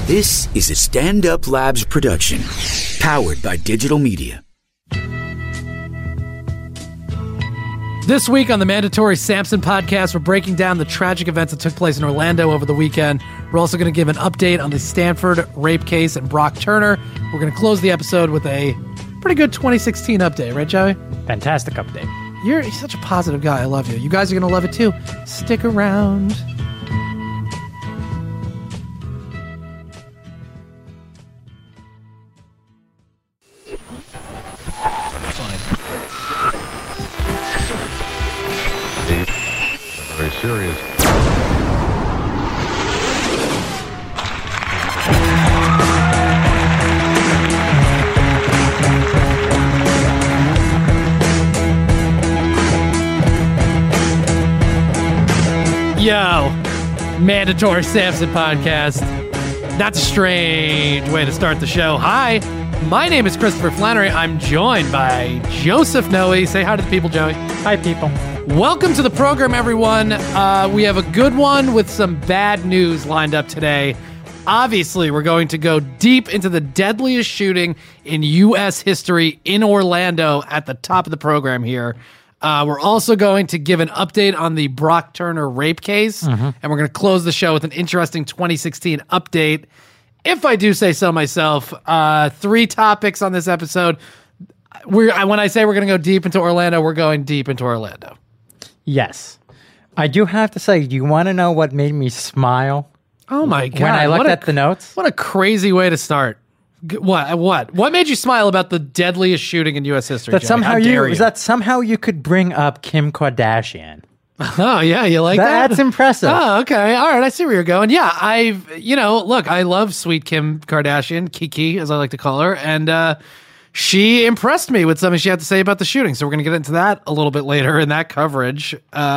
This is a Stand Up Labs production, powered by digital media. This week on the Mandatory Sampson podcast, we're breaking down the tragic events that took place in Orlando over the weekend. We're also going to give an update on the Stanford rape case and Brock Turner. We're going to close the episode with a pretty good 2016 update, right, Joey? Fantastic update. You're such a positive guy. I love you. You guys are going to love it too. Stick around. Very serious. Yo, Mandatory Sampson podcast. That's a strange way to start the show. Hi, my name is Christopher Flannery. I'm joined by Joseph Noe. Say hi to the people, Joey. Hi, people. Welcome to the program, everyone. We have a good one with some bad news lined up today. Obviously, we're going to go deep into the deadliest shooting in U.S. history in Orlando at the top of the program here. We're also going to give an update on the Brock Turner rape case, and we're going to close the show with an interesting 2016 update. If I do say so myself, 3 topics on this episode. When I say we're going to go deep into Orlando, we're going deep into Orlando. Yes. I do have to say, do you want to know what made me smile? Oh my God. When I looked at the notes? What a crazy way to start. What made you smile about the deadliest shooting in U.S. history, That Joey? somehow you could bring up Kim Kardashian. Oh, yeah, you like that? That's impressive. Oh, okay. All right, I see where you're going. Yeah, I love sweet Kim Kardashian, Kiki, as I like to call her, and she impressed me with something she had to say about the shooting, so we're going to get into that a little bit later in that coverage.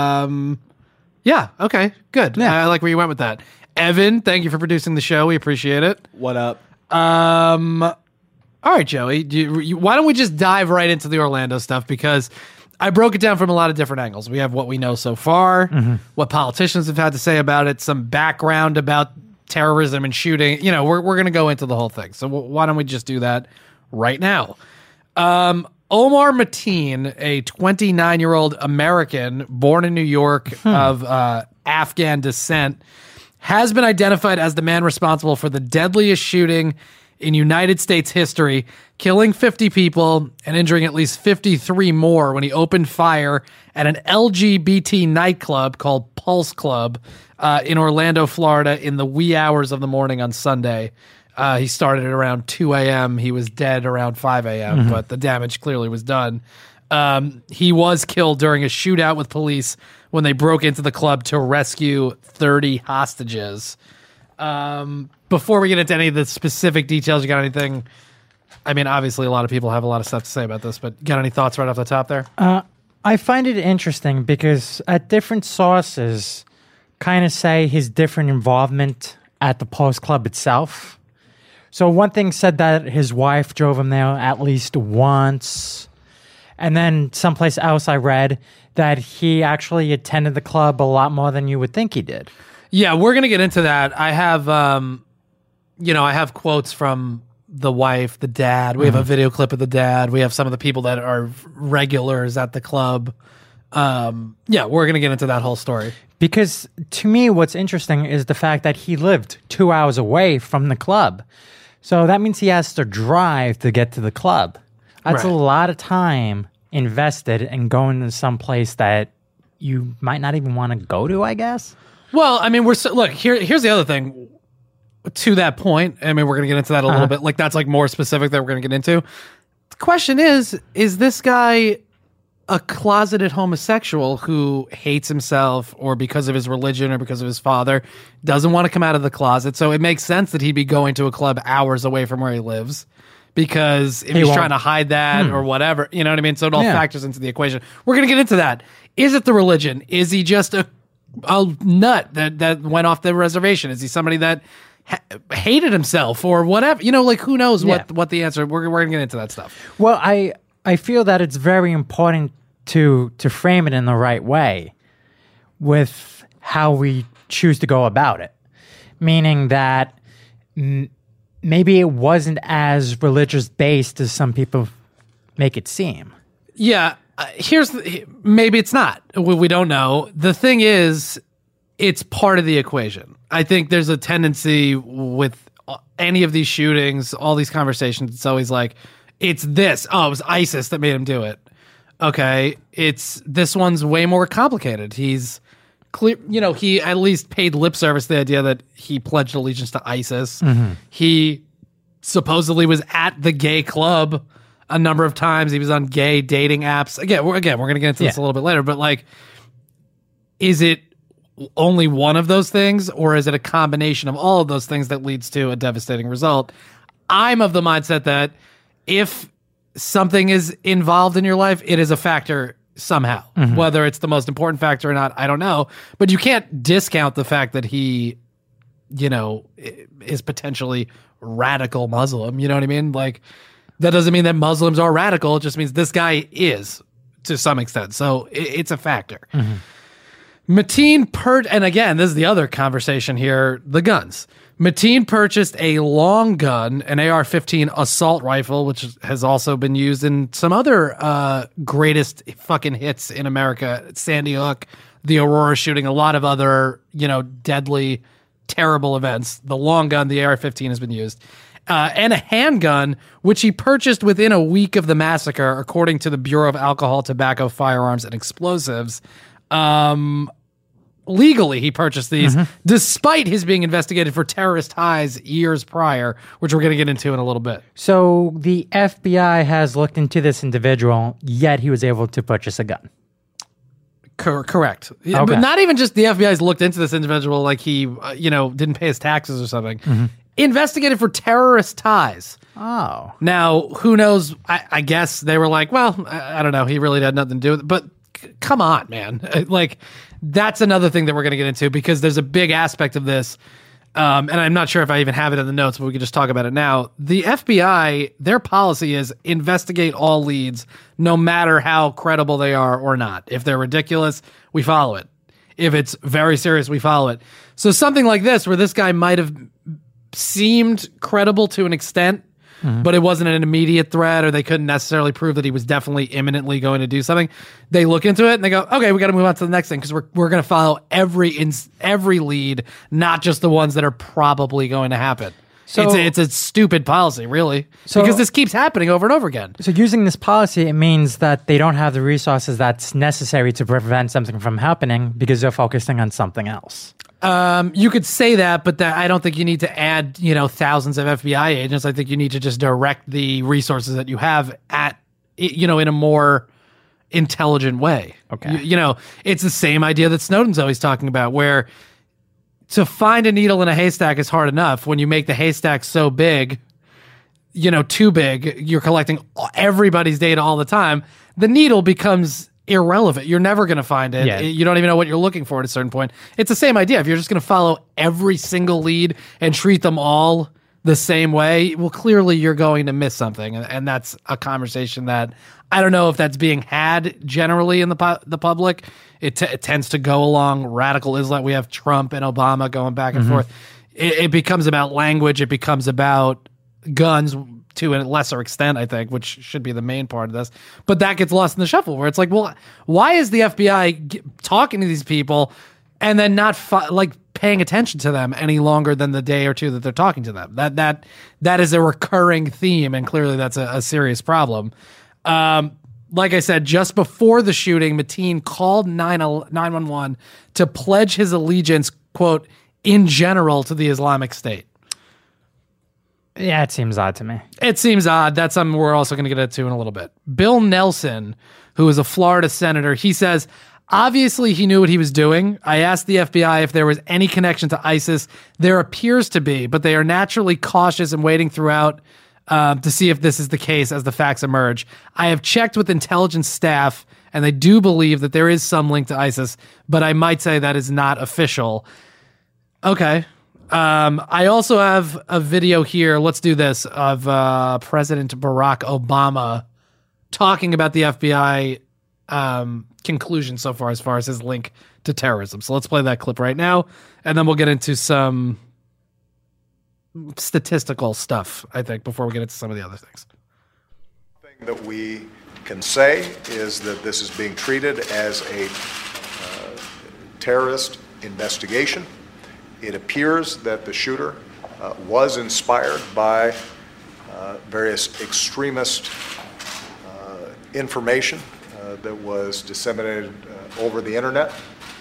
Yeah, okay, good. Yeah. I like where you went with that. Evan, thank you for producing the show. We appreciate it. What up? All right, Joey, why don't we just dive right into the Orlando stuff, because I broke it down from a lot of different angles. We have what we know so far, what politicians have had to say about it, some background about terrorism and shooting. You know, we're going to go into the whole thing. So why don't we just do that right now? Omar Mateen, a 29-year-old American born in New York of Afghan descent, has been identified as the man responsible for the deadliest shooting in United States history, killing 50 people and injuring at least 53 more when he opened fire at an LGBT nightclub called Pulse Club in Orlando, Florida, in the wee hours of the morning on Sunday. He started at around 2 a.m. He was dead around 5 a.m., but the damage clearly was done. He was killed during a shootout with police when they broke into the club to rescue 30 hostages. Before we get into any of the specific details, you got anything? I mean, obviously, a lot of people have a lot of stuff to say about this, but got any thoughts right off the top there? I find it interesting because different sources kind of say his different involvement at the Pulse Club itself. So one thing said that his wife drove him there at least once. And then someplace else I read that he actually attended the club a lot more than you would think he did. Yeah, we're going to get into that. I have, I have quotes from the wife, the dad. We have a video clip of the dad. We have some of the people that are regulars at the club. We're going to get into that whole story. Because to me, what's interesting is the fact that he lived 2 hours away from the club. So that means he has to drive to get to the club. That's Right. a lot of time invested in going to some place that you might not even want to go to, I guess. Well, I mean, here's the other thing. To that point, I mean, we're going to get into that a little bit. Like, that's like more specific that we're going to get into. The question is this guy a closeted homosexual who hates himself, or because of his religion or because of his father, doesn't want to come out of the closet? So it makes sense that he'd be going to a club hours away from where he lives, because if he's trying to hide that or whatever, you know what I mean? So it all factors into the equation. We're going to get into that. Is it the religion? Is he just a nut that went off the reservation? Is he somebody that hated himself or whatever? You know, like, who knows what the answer. We're going to get into that stuff. Well, I feel that it's very important to frame it in the right way with how we choose to go about it. Meaning that maybe it wasn't as religious based as some people make it seem. Yeah, maybe it's not. We don't know. The thing is, it's part of the equation. I think there's a tendency with any of these shootings, all these conversations, it's always like, it's this. Oh, it was ISIS that made him do it. Okay, this one's way more complicated. He's clear, he at least paid lip service to the idea that he pledged allegiance to ISIS. Mm-hmm. He supposedly was at the gay club a number of times. He was on gay dating apps. Again, we're going to get into this a little bit later, but like, is it only one of those things, or is it a combination of all of those things that leads to a devastating result? I'm of the mindset that if something is involved in your life, it is a factor somehow. Mm-hmm. Whether it's the most important factor or not, I don't know. But you can't discount the fact that he, is potentially radical Muslim. You know what I mean? Like, that doesn't mean that Muslims are radical. It just means this guy is to some extent. So it's a factor. Mm-hmm. Mateen and again, this is the other conversation here, the guns. Mateen purchased a long gun, an AR-15 assault rifle, which has also been used in some other greatest fucking hits in America. Sandy Hook, the Aurora shooting, a lot of other, deadly, terrible events. The long gun, the AR-15 has been used. And a handgun, which he purchased within a week of the massacre, according to the Bureau of Alcohol, Tobacco, Firearms, and Explosives. Legally, he purchased these, despite his being investigated for terrorist ties years prior, which we're going to get into in a little bit. So the FBI has looked into this individual, yet he was able to purchase a gun. Correct. Okay. But not even just the FBI's looked into this individual like he, didn't pay his taxes or something. Mm-hmm. Investigated for terrorist ties. Oh. Now, who knows? I guess they were like, well, I don't know. He really had nothing to do with it. But come on, man. Like, that's another thing that we're going to get into, because there's a big aspect of this. And I'm not sure if I even have it in the notes, but we can just talk about it now. The FBI, their policy is investigate all leads, no matter how credible they are or not. If they're ridiculous, we follow it. If it's very serious, we follow it. So something like this, where this guy might have seemed credible to an extent, but it wasn't an immediate threat, or they couldn't necessarily prove that he was definitely imminently going to do something. They look into it and they go, okay, we got to move on to the next thing, because we're going to follow every lead, not just the ones that are probably going to happen. So it's a stupid policy, really, because this keeps happening over and over again. So using this policy, it means that they don't have the resources that's necessary to prevent something from happening because they're focusing on something else. You could say that, but I don't think you need to add, thousands of FBI agents. I think you need to just direct the resources that you have at, in a more intelligent way. Okay. It's the same idea that Snowden's always talking about, where to find a needle in a haystack is hard enough. When you make the haystack so big, too big, you're collecting everybody's data all the time. The needle becomes irrelevant. You're never going to find it. Yeah. You don't even know what you're looking for at a certain point. It's the same idea. If you're just going to follow every single lead and treat them all the same way, well, clearly you're going to miss something. And that's a conversation that I don't know if that's being had generally in the public. It tends to go along radical Islam. We have Trump and Obama going back and forth. It becomes about language. It becomes about guns, to a lesser extent, I think, which should be the main part of this. But that gets lost in the shuffle, where it's like, well, why is the FBI talking to these people and then not paying attention to them any longer than the day or two that they're talking to them? That is a recurring theme, and clearly that's a serious problem. Like I said, just before the shooting, Mateen called 911 to pledge his allegiance, quote, in general, to the Islamic State. Yeah, it seems odd to me. It seems odd. That's something we're also going to get into in a little bit. Bill Nelson, who is a Florida senator, he says, obviously he knew what he was doing. I asked the FBI if there was any connection to ISIS. There appears to be, but they are naturally cautious and waiting throughout to see if this is the case as the facts emerge. I have checked with intelligence staff, and they do believe that there is some link to ISIS, but I might say that is not official. Okay. I also have a video here. Let's do this, of President Barack Obama talking about the FBI conclusion so far as his link to terrorism. So let's play that clip right now, and then we'll get into some statistical stuff, I think, before we get into some of the other things. Thing that we can say is that this is being treated as a terrorist investigation. It appears that the shooter was inspired by various extremist information that was disseminated over the internet.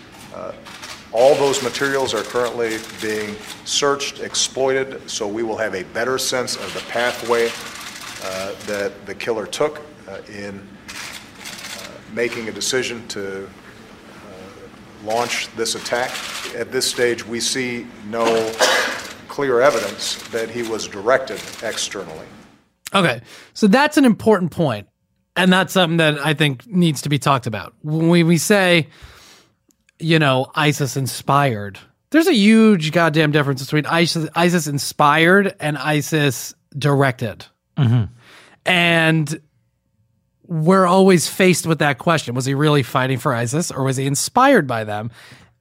All those materials are currently being searched, exploited, so we will have a better sense of the pathway that the killer took in making a decision to launch this attack. At this stage, we see no clear evidence that he was directed externally. Okay, so that's an important point, and that's something that I think needs to be talked about. When we say, you know, ISIS inspired, there's a huge goddamn difference between ISIS inspired and ISIS directed. Mm-hmm. And we're always faced with that question. Was he really fighting for ISIS, or was he inspired by them?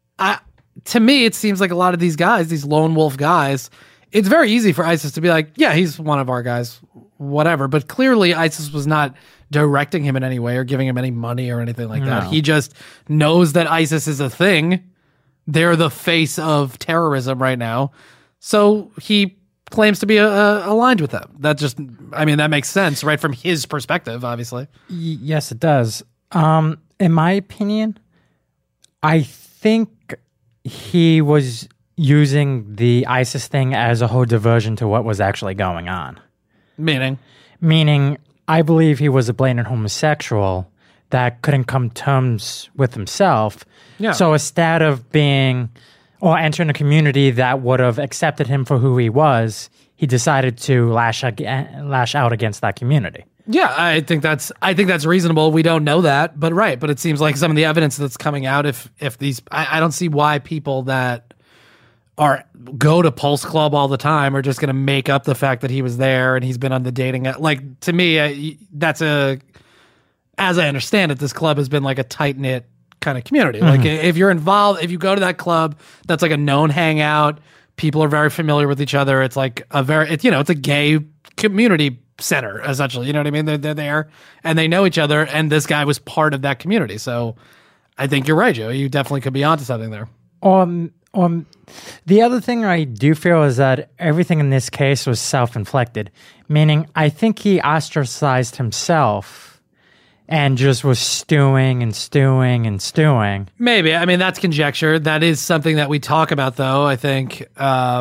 To me, it seems like a lot of these guys, these lone wolf guys, it's very easy for ISIS to be like, yeah, he's one of our guys, whatever. But clearly ISIS was not directing him in any way or giving him any money or anything like that. He just knows that ISIS is a thing. They're the face of terrorism right now. So he claims to be aligned with them. That just, I mean, that makes sense, right? From his perspective, obviously. Yes, it does. In my opinion, I think he was using the ISIS thing as a whole diversion to what was actually going on. Meaning, I believe he was a blatant homosexual that couldn't come to terms with himself. Yeah. So instead of being or entering a community that would have accepted him for who he was, he decided to lash out against that community. yeah, I think that's reasonable. We don't know that, but right. But it seems like some of the evidence that's coming out, if these, I don't see why people that go to Pulse Club all the time are just going to make up the fact that he was there and he's been on the dating. Like, to me, that's as I understand it, this club has been like a tight knit kind of community. Like, if you're involved, if you go to that club, that's like a known hangout. People are very familiar with each other. It's like it's a gay community center, essentially. You know what I mean? They're there and they know each other, and this guy was part of that community. So I think you're right, Joe. You definitely could be onto something there. The other thing I do feel is that everything in this case was self-inflicted, meaning I think he ostracized himself and just was stewing and stewing and stewing. Maybe. I mean, that's conjecture. That is something that we talk about, though, I think, in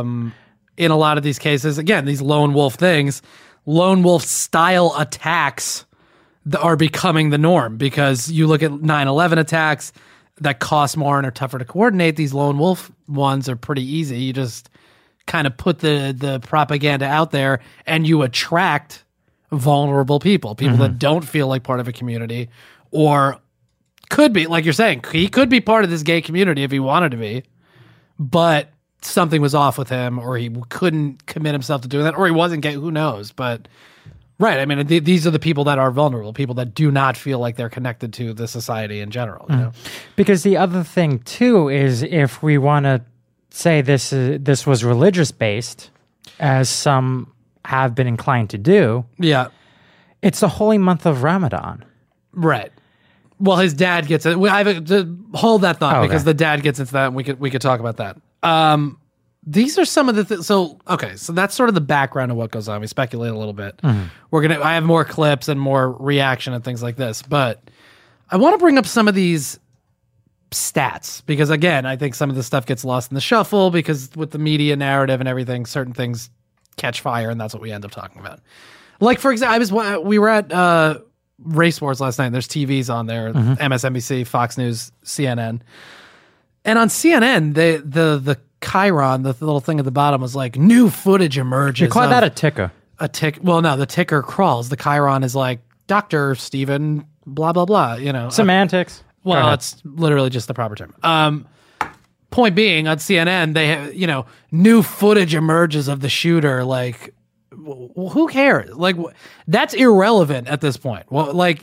a lot of these cases. Again, these lone wolf things, lone wolf style attacks are becoming the norm, because you look at 9/11 attacks that cost more and are tougher to coordinate. These lone wolf ones are pretty easy. You just kind of put the propaganda out there and you attract vulnerable people that don't feel like part of a community, or could be, like you're saying, he could be part of this gay community if he wanted to be, but something was off with him, or he couldn't commit himself to doing that, or he wasn't gay, who knows. But right, I mean, these are the people that are vulnerable, people that do not feel like they're connected to the society in general, you know? Because the other thing too is, if we want to say this was religious based, as some have been inclined to do, Yeah. it's the holy month of Ramadan. Right. Well, his dad gets it. I have to hold that thought, Okay. because the dad gets into that, and we could talk about that. These are some of the so that's sort of the background of what goes on. We speculate a little bit. I have more clips and more reaction and things like this, but I want to bring up some of these stats, because again, I think some of this stuff gets lost in the shuffle, because with the media narrative and everything, certain things catch fire, and that's what we end up talking about. Like, for example, we were at Race Wars last night, and there's TVs on there, MSNBC, Fox News, CNN. And on CNN, the chyron, the little thing at the bottom, was like, new footage emerges. You call that a ticker? A tick? Well, no, the ticker crawls. The chyron is like, Dr. Stephen, blah, blah, blah, you know. Semantics. Well, it's literally just the proper term. Point being, on CNN, they have, new footage emerges of the shooter. Like, who cares? Like, that's irrelevant at this point. Well, like,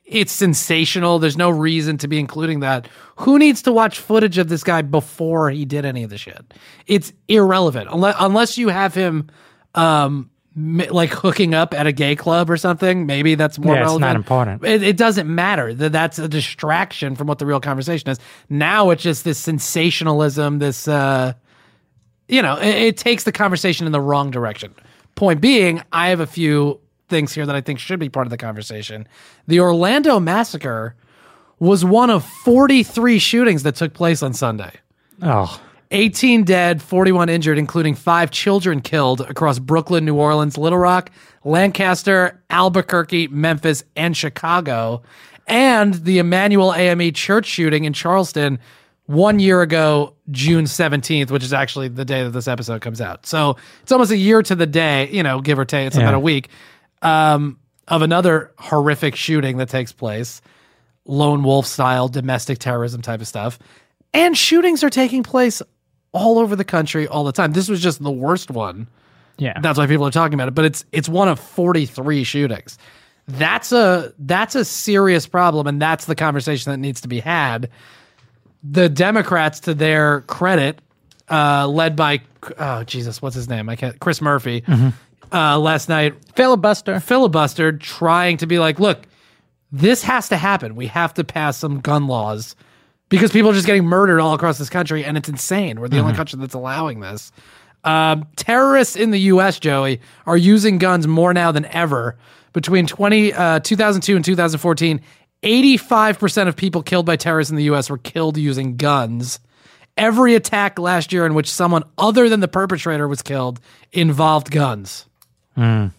it's sensational. There's no reason to be including that. Who needs to watch footage of this guy before he did any of the shit? It's irrelevant unless you have him like hooking up at a gay club or something. Maybe that's more relevant. It's not important. It doesn't matter. That's a distraction from what the real conversation is. Now it's just this sensationalism, this, it takes the conversation in the wrong direction. Point being, I have a few things here that I think should be part of the conversation. The Orlando massacre was one of 43 shootings that took place on Sunday. Oh, 18 dead, 41 injured, including 5 children killed across Brooklyn, New Orleans, Little Rock, Lancaster, Albuquerque, Memphis, and Chicago. And the Emmanuel AME church shooting in Charleston 1 year ago, June 17th, which is actually the day that this episode comes out. So it's almost a year to the day, give or take. It's about a week of another horrific shooting that takes place, lone wolf style, domestic terrorism type of stuff. And shootings are taking place all over the country all the time. This was just the worst one. yeah. That's why people are talking about it. But it's one of 43 shootings. That's a serious problem, and that's the conversation that needs to be had. The Democrats, to their credit, led by what's his name? Chris Murphy. Last night filibustered, trying to be like, look, this has to happen. We have to pass some gun laws because people are just getting murdered all across this country, and it's insane. We're the only country that's allowing this. Terrorists in the U.S., Joey, are using guns more now than ever. Between 2002 and 2014, 85% of people killed by terrorists in the U.S. were killed using guns. Every attack last year in which someone other than the perpetrator was killed involved guns. I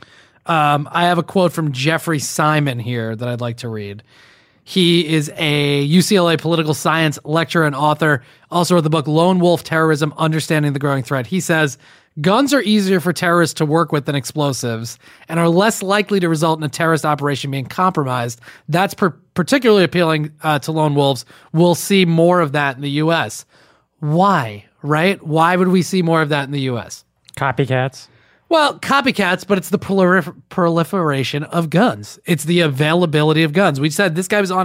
have a quote from Jeffrey Simon here that I'd like to read. He is a UCLA political science lecturer and author, also wrote the book Lone Wolf Terrorism, Understanding the Growing Threat. He says, guns are easier for terrorists to work with than explosives and are less likely to result in a terrorist operation being compromised. That's particularly appealing to lone wolves. We'll see more of that in the U.S. Why, right? Why would we see more of that in the U.S.? Copycats. Well, copycats, but it's the proliferation of guns. It's the availability of guns. We said this guy was on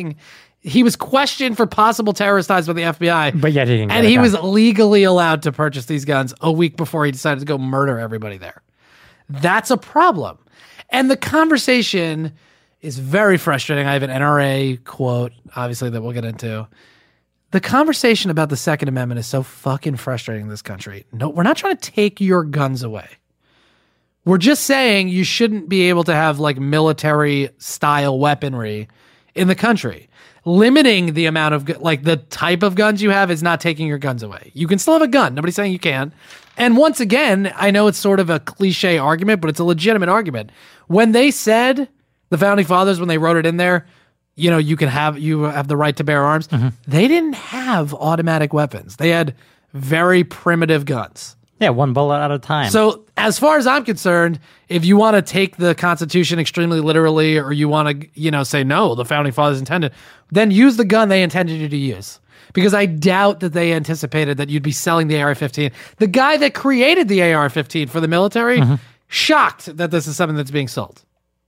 he was questioned for possible terrorist ties by the FBI. But yet he didn't get and a he gun. was legally allowed to purchase these guns a week before he decided to go murder everybody there. That's a problem. And the conversation is very frustrating. I have an NRA quote, obviously, that we'll get into. The conversation about the Second Amendment is so fucking frustrating in this country. No, we're not trying to take your guns away. We're just saying you shouldn't be able to have like military style weaponry in the country. Limiting the amount of the type of guns you have is not taking your guns away. You can still have a gun. Nobody's saying you can't. And once again, I know it's sort of a cliche argument, but it's a legitimate argument. When they said, the Founding Fathers, when they wrote it in there, you have the right to bear arms. They didn't have automatic weapons. They had very primitive guns. Yeah, one bullet at a time. So as far as I'm concerned, if you want to take the Constitution extremely literally, or you want to, say, no, the Founding Fathers intended, then use the gun they intended you to use. Because I doubt that they anticipated that you'd be selling the AR-15. The guy that created the AR-15 for the military, shocked that this is something that's being sold.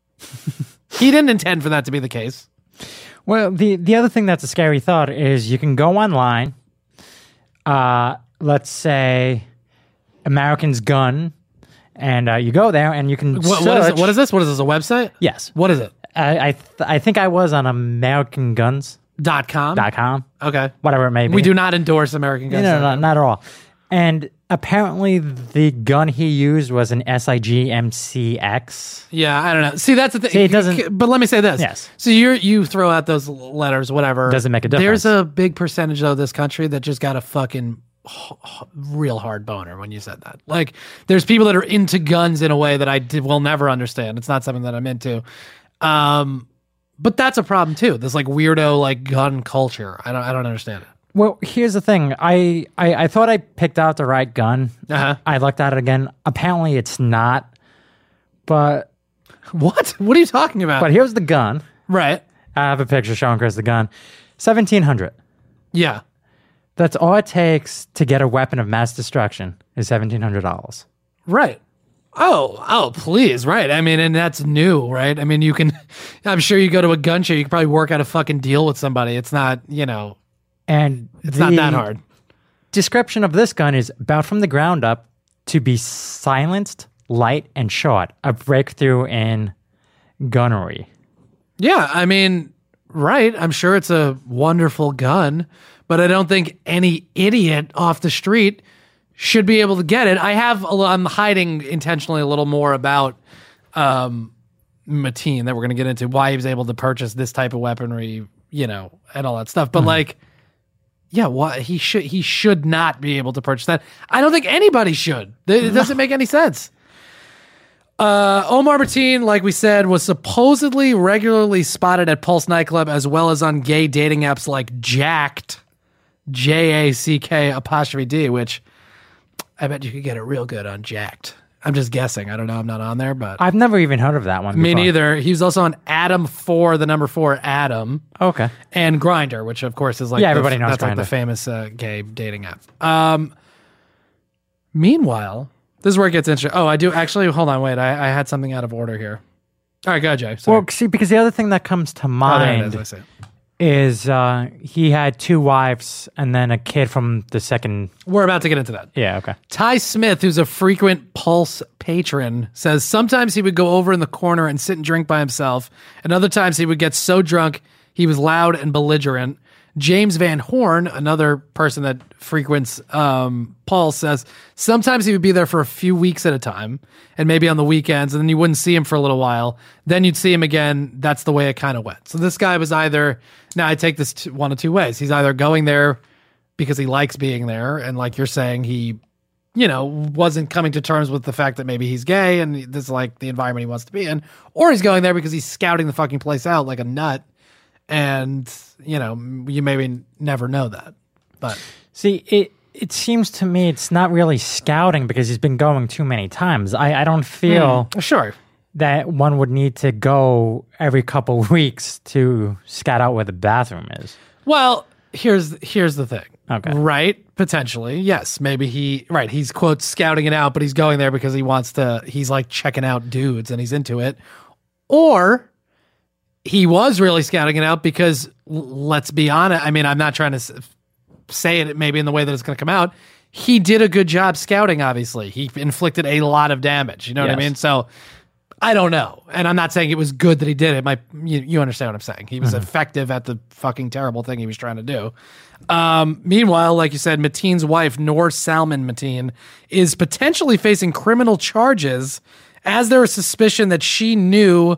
He didn't intend for that to be the case. Well, the other thing that's a scary thought is you can go online, let's say American's Gun, and you go there and you can search. What is this? What is this, a website? Yes. What is it? I think I was on AmericanGuns.com. .com? Okay. Whatever it may be. We do not endorse American Guns. No, not at all. And apparently the gun he used was an SIG MCX. Yeah, I don't know. See, that's the thing. See, it doesn't... But let me say this. Yes. So you throw out those letters, whatever. Doesn't make a difference. There's a big percentage of this country that just got a fucking real hard boner when you said that. Like, there's people that are into guns in a way that I will never understand. It's not something that I'm into. But that's a problem too. This like weirdo like gun culture. I don't understand it. Well, here's the thing. I thought I picked out the right gun. I looked at it again. Apparently it's not. But what? What are you talking about? But here's the gun. Right. I have a picture showing Chris the gun. $1,700. Yeah. That's all it takes to get a weapon of mass destruction is $1,700. Right. Oh, please, right. I mean, and that's new, right? I mean, I'm sure you go to a gun show, you can probably work out a fucking deal with somebody. It's not, And it's not that hard. Description of this gun is about from the ground up to be silenced, light, and short. A breakthrough in gunnery. Yeah, I mean, right. I'm sure it's a wonderful gun, but I don't think any idiot off the street should be able to get it. I'm hiding intentionally a little more about Mateen that we're going to get into, why he was able to purchase this type of weaponry, and all that stuff. But why he should not be able to purchase that. I don't think anybody should. It doesn't make any sense. Omar Mateen, like we said, was supposedly regularly spotted at Pulse nightclub as well as on gay dating apps like Jack'd, JACK''D, which I bet you could get it real good on Jack'd. I'm just guessing. I don't know. I'm not on there, but I've never even heard of that one. Me before. neither. He was also on Adam 4, the number 4, Adam. Okay. And Grindr, which of course is like everybody knows that's like Grindr. the famous gay dating app. Meanwhile, this is where it gets interesting. Oh, I do actually. Hold on, wait. I had something out of order here. All right, go ahead, Jay. Sorry. Well, see, because the other thing that comes to There it mind is, I see. is he had 2 wives and then a kid from the second. We're about to get into that. Yeah, okay. Ty Smith, who's a frequent Pulse patron, says sometimes he would go over in the corner and sit and drink by himself, and other times he would get so drunk he was loud and belligerent. James Van Horn, another person that frequents Pulse, says sometimes he would be there for a few weeks at a time, and maybe on the weekends, and then you wouldn't see him for a little while. Then you'd see him again. That's the way it kind of went. So this guy was either, now I take this one of two ways. He's either going there because he likes being there, and like you're saying, he, wasn't coming to terms with the fact that maybe he's gay, and this is like the environment he wants to be in, or he's going there because he's scouting the fucking place out like a nut. And, you maybe never know that. But See, it seems to me it's not really scouting because he's been going too many times. I don't feel sure. that one would need to go every couple weeks to scout out where the bathroom is. Well, here's the thing. Okay. Right? Potentially. Yes. Maybe he's quote scouting it out, but he's going there because he's like checking out dudes and he's into it. Or he was really scouting it out because, let's be honest, I mean, I'm not trying to say it maybe in the way that it's going to come out. He did a good job scouting, obviously. He inflicted a lot of damage. You know what I mean? So, I don't know. And I'm not saying it was good that he did it. You understand what I'm saying. He was effective at the fucking terrible thing he was trying to do. Meanwhile, like you said, Mateen's wife, Noor Salman Mateen, is potentially facing criminal charges as there is suspicion that she knew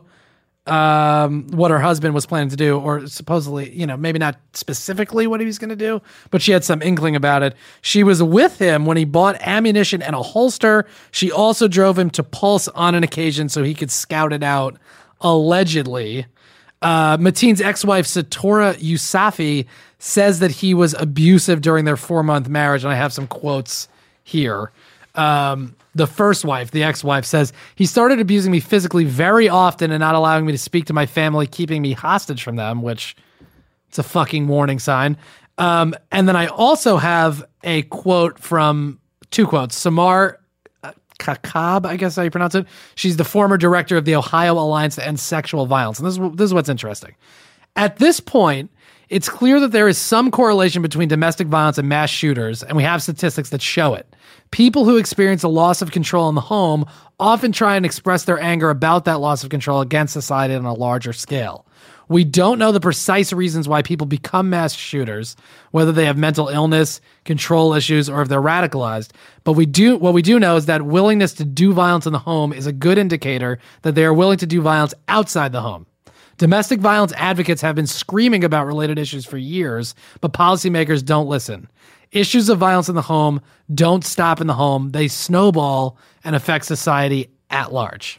what her husband was planning to do, or supposedly, maybe not specifically what he was going to do, but she had some inkling about it. She was with him when he bought ammunition and a holster. She also drove him to Pulse on an occasion so he could scout it out, allegedly. Mateen's ex-wife, Satora Yousafi, says that he was abusive during their 4-month marriage, and I have some quotes here. The first wife, the ex-wife, says, he started abusing me physically very often and not allowing me to speak to my family, keeping me hostage from them, which it's a fucking warning sign. And then I also have a quote from 2 quotes. Samar Kakab, I guess how you pronounce it. She's the former director of the Ohio Alliance to End Sexual Violence. And this is what's interesting. At this point, it's clear that there is some correlation between domestic violence and mass shooters, and we have statistics that show it. People who experience a loss of control in the home often try and express their anger about that loss of control against society on a larger scale. We don't know the precise reasons why people become mass shooters, whether they have mental illness, control issues, or if they're radicalized. But what we do know is that willingness to do violence in the home is a good indicator that they are willing to do violence outside the home. Domestic violence advocates have been screaming about related issues for years, but policymakers don't listen. Issues of violence in the home don't stop in the home. They snowball and affect society at large.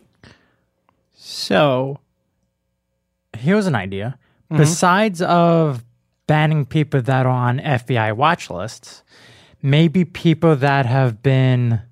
So, here's an idea. Besides of banning people that are on FBI watch lists, maybe people that have been,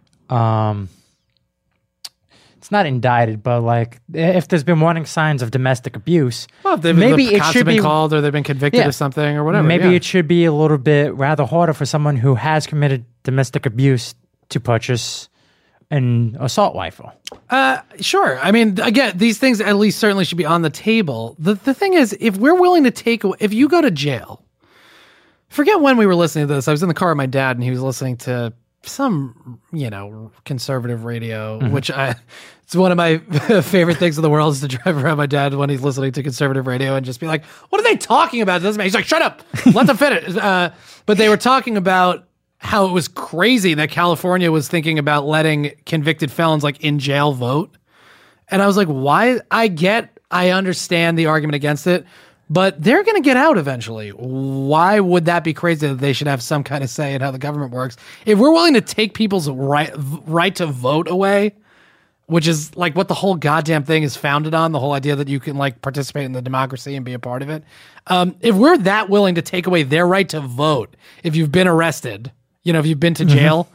it's not indicted, but like if there's been warning signs of domestic abuse, Well, if maybe the it cops should have been be called or they've been convicted of something or whatever. Maybe yeah. it should be a little bit rather harder for someone who has committed domestic abuse to purchase an assault rifle. Sure. I mean, again, these things at least certainly should be on the table. The thing is, if we're willing to if you go to jail, forget when we were listening to this. I was in the car with my dad, and he was listening to some, conservative radio, which it's one of my favorite things in the world is to drive around my dad when he's listening to conservative radio and just be like, what are they talking about? It doesn't matter. He's like, shut up, let them finish. But they were talking about how it was crazy that California was thinking about letting convicted felons like in jail vote. And I was like, why? I understand the argument against it, but they're going to get out eventually. Why would that be crazy that they should have some kind of say in how the government works? If we're willing to take people's right to vote away, which is like what the whole goddamn thing is founded on, the whole idea that you can like participate in the democracy and be a part of it. If we're that willing to take away their right to vote, if you've been arrested, if you've been to jail,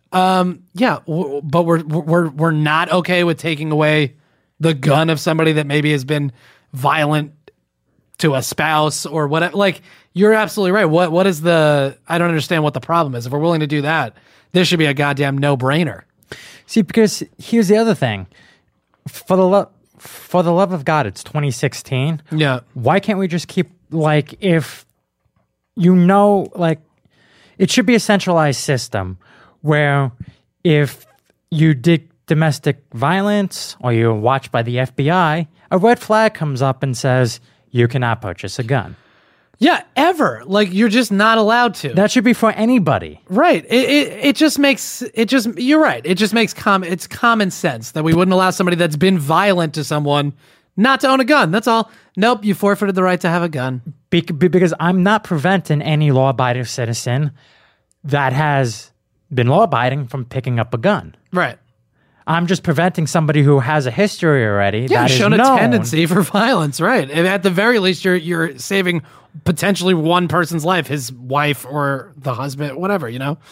but we're not okay with taking away the gun of somebody that maybe has been violent to a spouse or whatever. Like, you're absolutely right. What is I don't understand what the problem is. If we're willing to do that, this should be a goddamn no-brainer. See, because here's the other thing. For the love of God, it's 2016. Yeah. Why can't we just keep, if it should be a centralized system where if you did domestic violence or you're watched by the FBI, a red flag comes up and says, you cannot purchase a gun. Yeah, ever. Like, you're just not allowed to. That should be for anybody. Right. You're right. It just makes it's common sense that we wouldn't allow somebody that's been violent to someone not to own a gun. That's all. Nope, you forfeited the right to have a gun. Because I'm not preventing any law-abiding citizen that has been law-abiding from picking up a gun. Right. I'm just preventing somebody who has a history already. Yeah, that shown is a known. tendency for violence, right? And at the very least, you're saving potentially one person's life, his wife or the husband, whatever,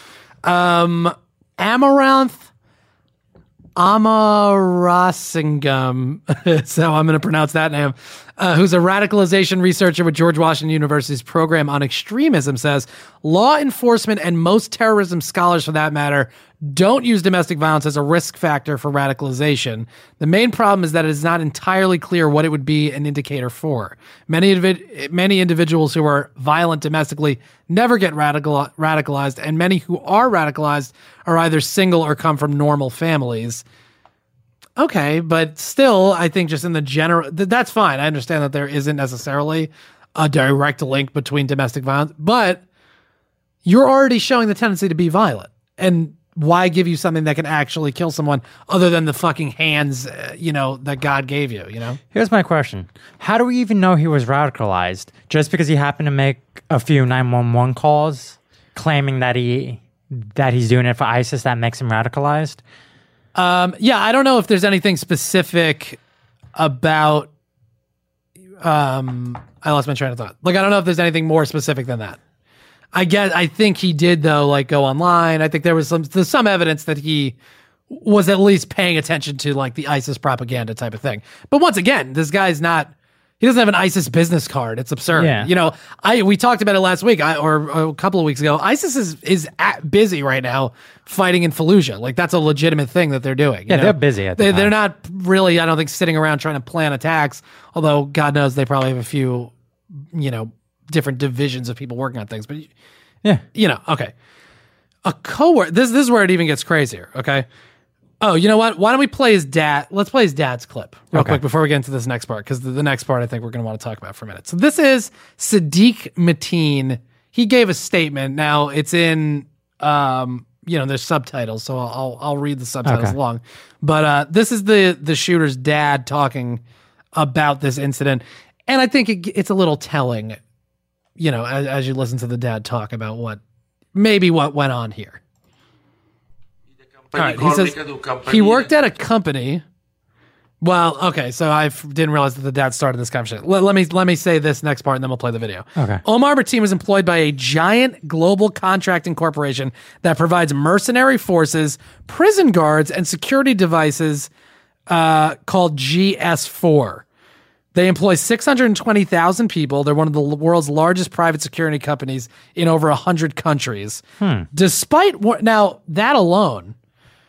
Amarasingam, so I'm going to pronounce that name, who's a radicalization researcher with George Washington University's program on extremism, says law enforcement and most terrorism scholars, for that matter, don't use domestic violence as a risk factor for radicalization. The main problem is that it is not entirely clear what it would be an indicator for. Many individuals who are violent domestically never get radicalized, and many who are radicalized are either single or come from normal families. Okay, but still, I think just in the general, that's fine. I understand that there isn't necessarily a direct link between domestic violence, but you're already showing the tendency to be violent. And why give you something that can actually kill someone other than the fucking hands, that God gave you, Here's my question. How do we even know he was radicalized? Just because he happened to make a few 911 calls claiming that he's doing it for ISIS, that makes him radicalized? I don't know if there's anything specific about, I lost my train of thought. I don't know if there's anything more specific than that. I think he did though, go online. I think there's some evidence that he was at least paying attention to the ISIS propaganda type of thing. But once again, this guy's he doesn't have an ISIS business card. It's absurd. Yeah. We talked about it last week or a couple of weeks ago. ISIS is busy right now fighting in Fallujah. That's a legitimate thing that they're doing. Yeah, they're busy. They're not really, I don't think, sitting around trying to plan attacks, although God knows they probably have a few, different divisions of people working on things. But, okay. A coworker, this is where it even gets crazier, okay? Oh, you know what? Why don't we play his dad? Let's play his dad's clip real quick before we get into this next part, because the next part I think we're going to want to talk about for a minute. So this is Sadiq Mateen. He gave a statement. Now it's in, there's subtitles, so I'll read the subtitles along. But this is the shooter's dad talking about this incident, and I think it's a little telling, as you listen to the dad talk about what went on here. All right, he says he worked at a company. Well, okay, so I didn't realize that the dad started this conversation. Let me say this next part, and then we'll play the video. Okay. Omar Mateen was employed by a giant global contracting corporation that provides mercenary forces, prison guards, and security devices called GS4. They employ 620,000 people. They're one of the world's largest private security companies in over 100 countries. Despite now that alone,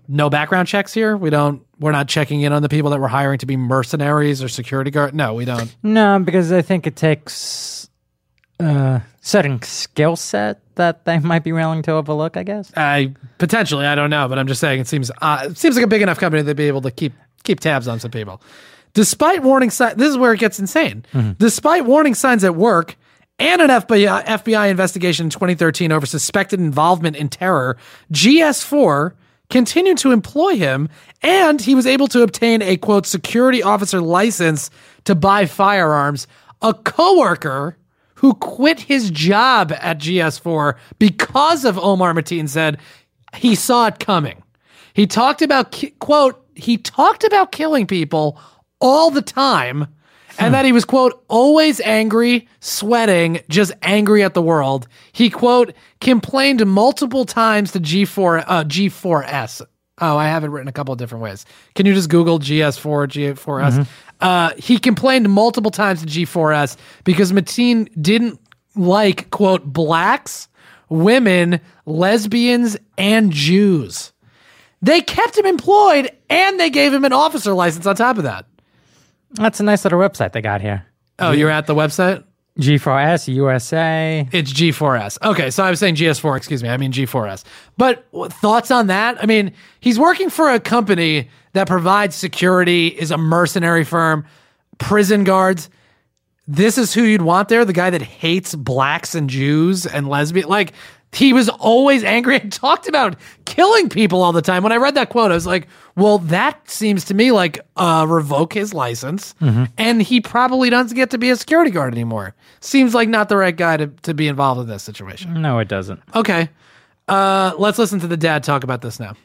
no background checks here. We're not checking in on the people that we're hiring to be mercenaries or security guard. No, we don't. No, because I think it takes certain skill set that they might be willing to overlook, I guess. Potentially, I don't know, but I'm just saying it seems like a big enough company to be able to keep tabs on some people. Despite warning signs, this is where it gets insane. Despite warning signs at work and an FBI investigation in 2013 over suspected involvement in terror, GS4 continued to employ him, and he was able to obtain a, quote, security officer license to buy firearms. A coworker who quit his job at GS4 because of Omar Mateen said he saw it coming. He talked about, quote, he talked about killing people all the time, and that he was, quote, always angry, sweating, just angry at the world. He, quote, complained multiple times to G4S. Oh, I have it written a couple of different ways. Can you just Google GS4, G4S? He complained multiple times to G4S because Mateen didn't like, quote, blacks, women, lesbians, and Jews. They kept him employed, and they gave him an officer license on top of that. That's a nice little website they got here. Oh, you're at the website? G4S, USA. It's G4S. Okay, so I was saying GS4, excuse me. I mean G4S. But thoughts on that? I mean, he's working for a company that provides security, is a mercenary firm, prison guards. This is who you'd want there? The guy that hates blacks and Jews and lesbians? Like, he was always angry and talked about killing people all the time. When I read that quote, I was like, well, that seems to me like revoke his license, and he probably doesn't get to be a security guard anymore. Seems like not the right guy to be involved in this situation. No, it doesn't. Okay. Let's listen to the dad talk about this now.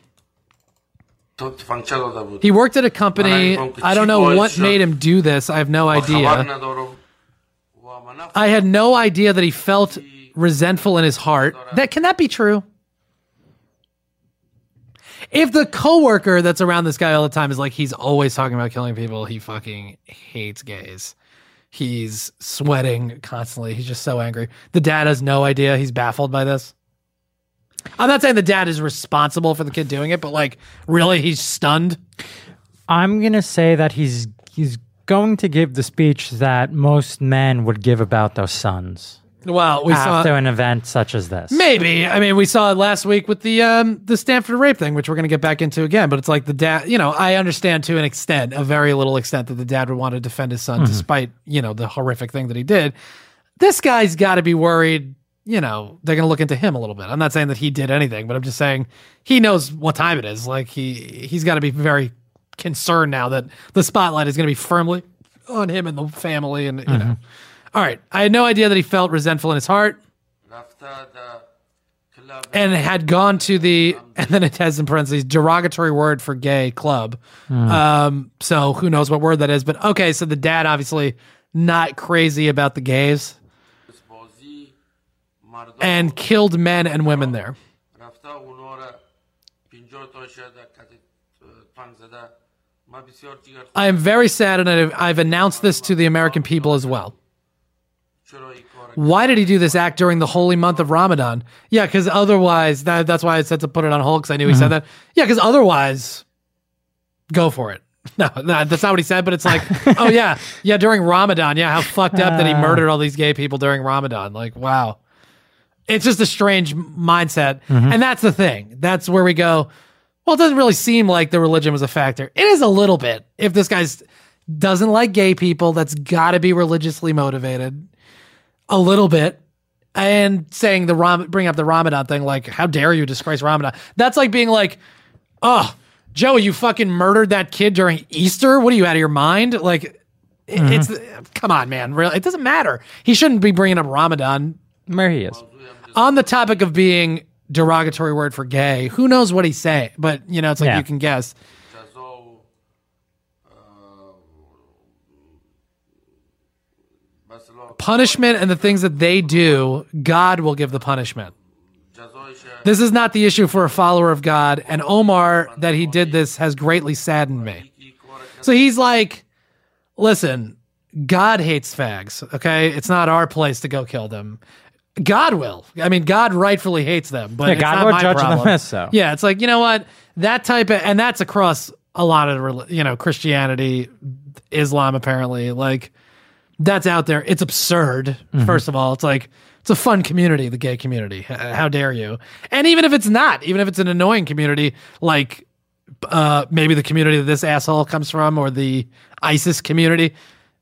He worked at a company. I don't know what made him do this. I have no idea. I had no idea that he felt resentful in his heart. Can that be true? If the coworker that's around this guy all the time is like, he's always talking about killing people, he fucking hates gays. He's sweating constantly. He's just so angry. The dad has no idea. He's baffled by this. I'm not saying the dad is responsible for the kid doing it, but like, really, he's stunned. I'm going to say that he's going to give the speech that most men would give about their sons. Well, we saw after an event such as this. Maybe. I mean, we saw it last week with the Stanford rape thing, which we're going to get back into again. But it's like the dad. You know, I understand to an extent, a very little extent, that the dad would want to defend his son despite the horrific thing that he did. This guy's got to be worried. They're going to look into him a little bit. I'm not saying that he did anything, but I'm just saying he knows what time it is. Like he's got to be very concerned now that the spotlight is going to be firmly on him and the family, and you know. All right. I had no idea that he felt resentful in his heart and had gone to and then it has in parentheses, derogatory word for gay club. So who knows what word that is, but okay. So the dad obviously not crazy about the gays and killed men and women there. I am very sad, and I've announced this to the American people as well. Why did he do this act during the holy month of Ramadan? Yeah, because otherwise, that's why I said to put it on hold, because I knew he said that. Yeah, because otherwise, go for it. No, that's not what he said, but it's like, oh yeah, during Ramadan. Yeah, how fucked up that he murdered all these gay people during Ramadan. Like, wow. It's just a strange mindset. And that's the thing. That's where we go, well, it doesn't really seem like the religion was a factor. It is a little bit. If this guy doesn't like gay people, that's got to be religiously motivated. A little bit. And saying bring up the Ramadan thing, like, how dare you disgrace Ramadan? That's like being like, oh, Joey, you fucking murdered that kid during Easter? What are you, out of your mind? Like, it's, come on, man. Really, it doesn't matter. He shouldn't be bringing up Ramadan. Where he is. On the topic of being derogatory word for gay, who knows what he's saying? But, it's like you can guess. Punishment and the things that they do, God will give the punishment. This is not the issue for a follower of God, and Omar, that he did this, has greatly saddened me. So he's like, listen, God hates fags, okay? It's not our place to go kill them. God will. I mean, God rightfully hates them, but Yeah, it's God not will my judge them problem. as so. Yeah, it's like, you know what? That type of, and that's across a lot of, Christianity, Islam, apparently. Like, that's out there. It's absurd, first of all. It's like, it's a fun community, the gay community. How dare you? And even if it's not, even if it's an annoying community, like maybe the community that this asshole comes from or the ISIS community,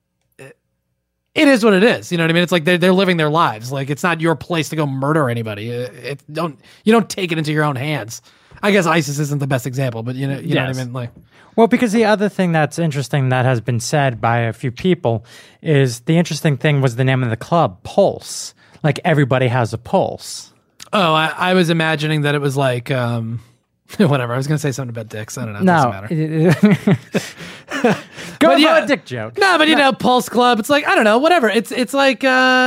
it is what it is. You know what I mean? It's like they're living their lives. Like, it's not your place to go murder anybody. You don't take it into your own hands. I guess ISIS isn't the best example, but you know what I mean? Like, Well, because the other thing that's interesting that has been said by a few people is the interesting thing was the name of the club, Pulse. Like, everybody has a pulse. oh, I was imagining that it was like, whatever. I was going to say something about dicks. I don't know. It doesn't matter. Go But for yeah. a dick joke. No, but Pulse Club, it's like, I don't know, whatever. It's like,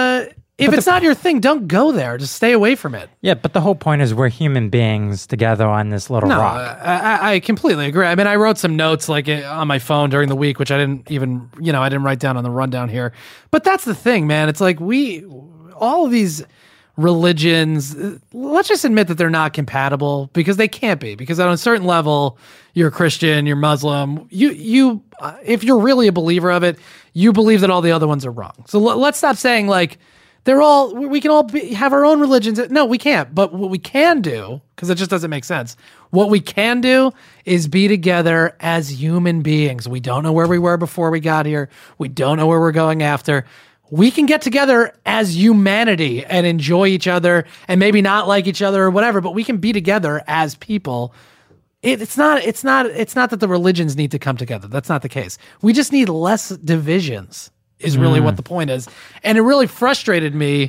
if it's not your thing, don't go there. Just stay away from it. Yeah, but the whole point is we're human beings together on this little No, rock. I completely agree. I mean, I wrote some notes like on my phone during the week, which I didn't even, I didn't write down on the rundown here. But that's the thing, man. It's like all of these religions, let's just admit that they're not compatible because they can't be. Because on a certain level, you're a Christian, you're Muslim. You if you're really a believer of it, you believe that all the other ones are wrong. So let's stop saying like we can all have our own religions. No, we can't. But what we can do, because it just doesn't make sense, what we can do is be together as human beings. We don't know where we were before we got here. We don't know where we're going after. We can get together as humanity and enjoy each other and maybe not like each other or whatever, but we can be together as people. It's not that the religions need to come together. That's not the case. We just need less divisions is really what the point is. And it really frustrated me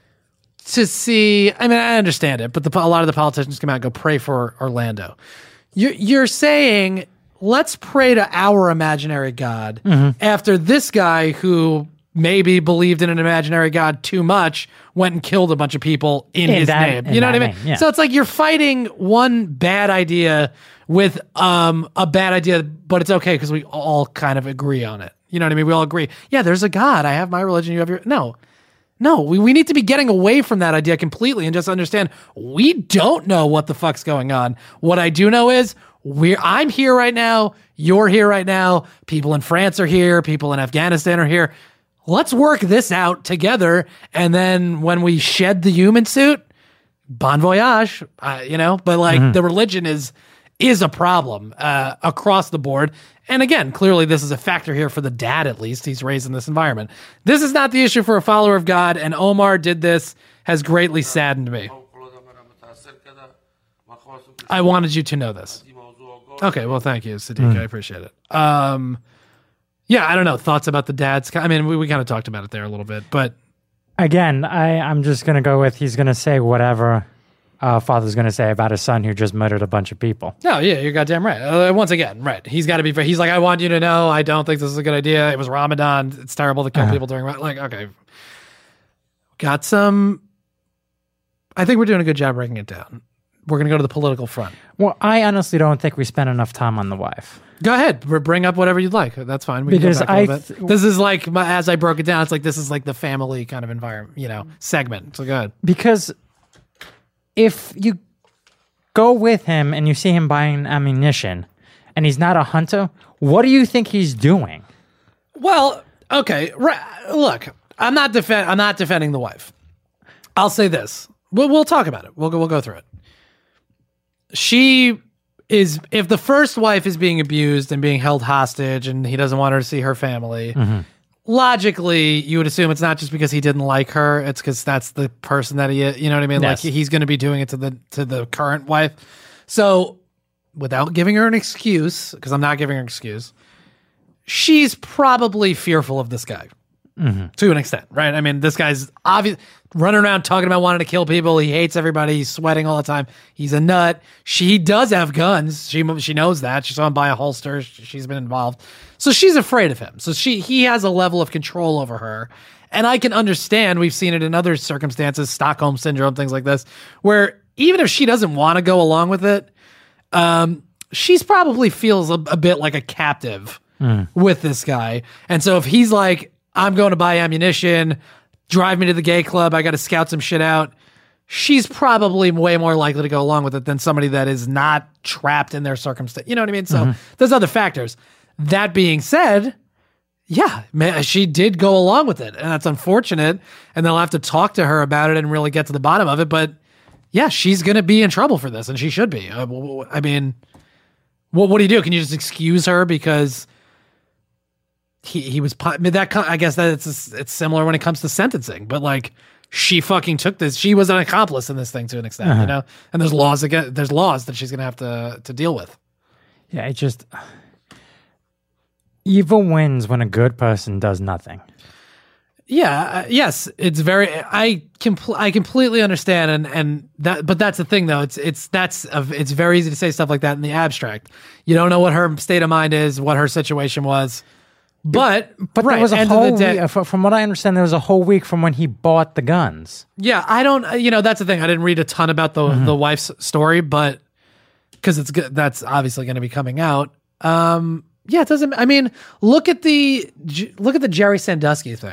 to see, I mean, I understand it, but a lot of the politicians come out and go pray for Orlando. You're saying, let's pray to our imaginary God after this guy who maybe believed in an imaginary God too much went and killed a bunch of people in his name. You know what I mean? Yeah. So it's like you're fighting one bad idea with a bad idea, but it's okay because we all kind of agree on it. You know what I mean? We all agree. Yeah, there's a God. I have my religion. You have your... No, we need to be getting away from that idea completely and just understand we don't know what the fuck's going on. What I do know is I'm here right now. You're here right now. People in France are here. People in Afghanistan are here. Let's work this out together. And then when we shed the human suit, bon voyage, but like the religion is a problem across the board. And again, clearly this is a factor here for the dad, at least. He's raised in this environment. This is not the issue for a follower of God, and Omar did this, has greatly saddened me. I wanted you to know this. Okay, well, thank you, Sadiq. I appreciate it. Yeah, I don't know. Thoughts about the dads? I mean, we kind of talked about it there a little bit, but... Again, I'm just going to go with he's going to say whatever father's going to say about his son who just murdered a bunch of people. No, yeah, you're goddamn right. Once again, right. He's got to be... He's like, I want you to know, I don't think this is a good idea. It was Ramadan. It's terrible to kill people during... Like, okay. Got some... I think we're doing a good job breaking it down. We're going to go to the political front. Well, I honestly don't think we spent enough time on the wife. Go ahead. Bring up whatever you'd like. That's fine. We Because can go back a little bit. This is like, as I broke it down, it's like this is like the family kind of environment, segment. So go ahead. Because if you go with him and you see him buying ammunition and he's not a hunter, what do you think he's doing? Well, okay. Look, I'm not defending the wife. I'll say this. We'll talk about it. We'll go through it. If the first wife is being abused and being held hostage and he doesn't want her to see her family, logically you would assume it's not just because he didn't like her, it's because that's the person that he is, you know what I mean? Yes. Like he's going to be doing it to the current wife. So without giving her an excuse, because I'm not giving her an excuse, she's probably fearful of this guy. To an extent, right? I mean, this guy's obvious running around talking about wanting to kill people. He hates everybody. He's sweating all the time. He's a nut. She does have guns. She knows that. She saw him buy a holster. She's been involved. So she's afraid of him. So he has a level of control over her. And I can understand, we've seen it in other circumstances, Stockholm Syndrome, things like this, where even if she doesn't want to go along with it, she's probably feels a bit like a captive with this guy. And so if he's like, I'm going to buy ammunition drive me to the gay club. I got to scout some shit out. She's probably way more likely to go along with it than somebody that is not trapped in their circumstance. You know what I mean? So there's other factors. That being said, yeah, man, she did go along with it, and that's unfortunate. And they'll have to talk to her about it and really get to the bottom of it. But yeah, she's going to be in trouble for this, and she should be. I mean, what do you do? Can you just excuse her because he was? I mean, I guess that it's similar when it comes to sentencing, but like. She fucking took this. She was an accomplice in this thing to an extent, you know? And there's laws that she's going to have to deal with. Yeah, it just... Evil wins when a good person does nothing. Yeah, yes, it's very... I completely understand, and that, but that's the thing, though. It's very easy to say stuff like that in the abstract. You don't know what her state of mind is, what her situation was. But there was a whole week, from what I understand, there was a whole week from when he bought the guns. Yeah, I don't, that's the thing. I didn't read a ton about the wife's story, but because that's obviously going to be coming out. Yeah, it doesn't, I mean, look at the Jerry Sandusky thing.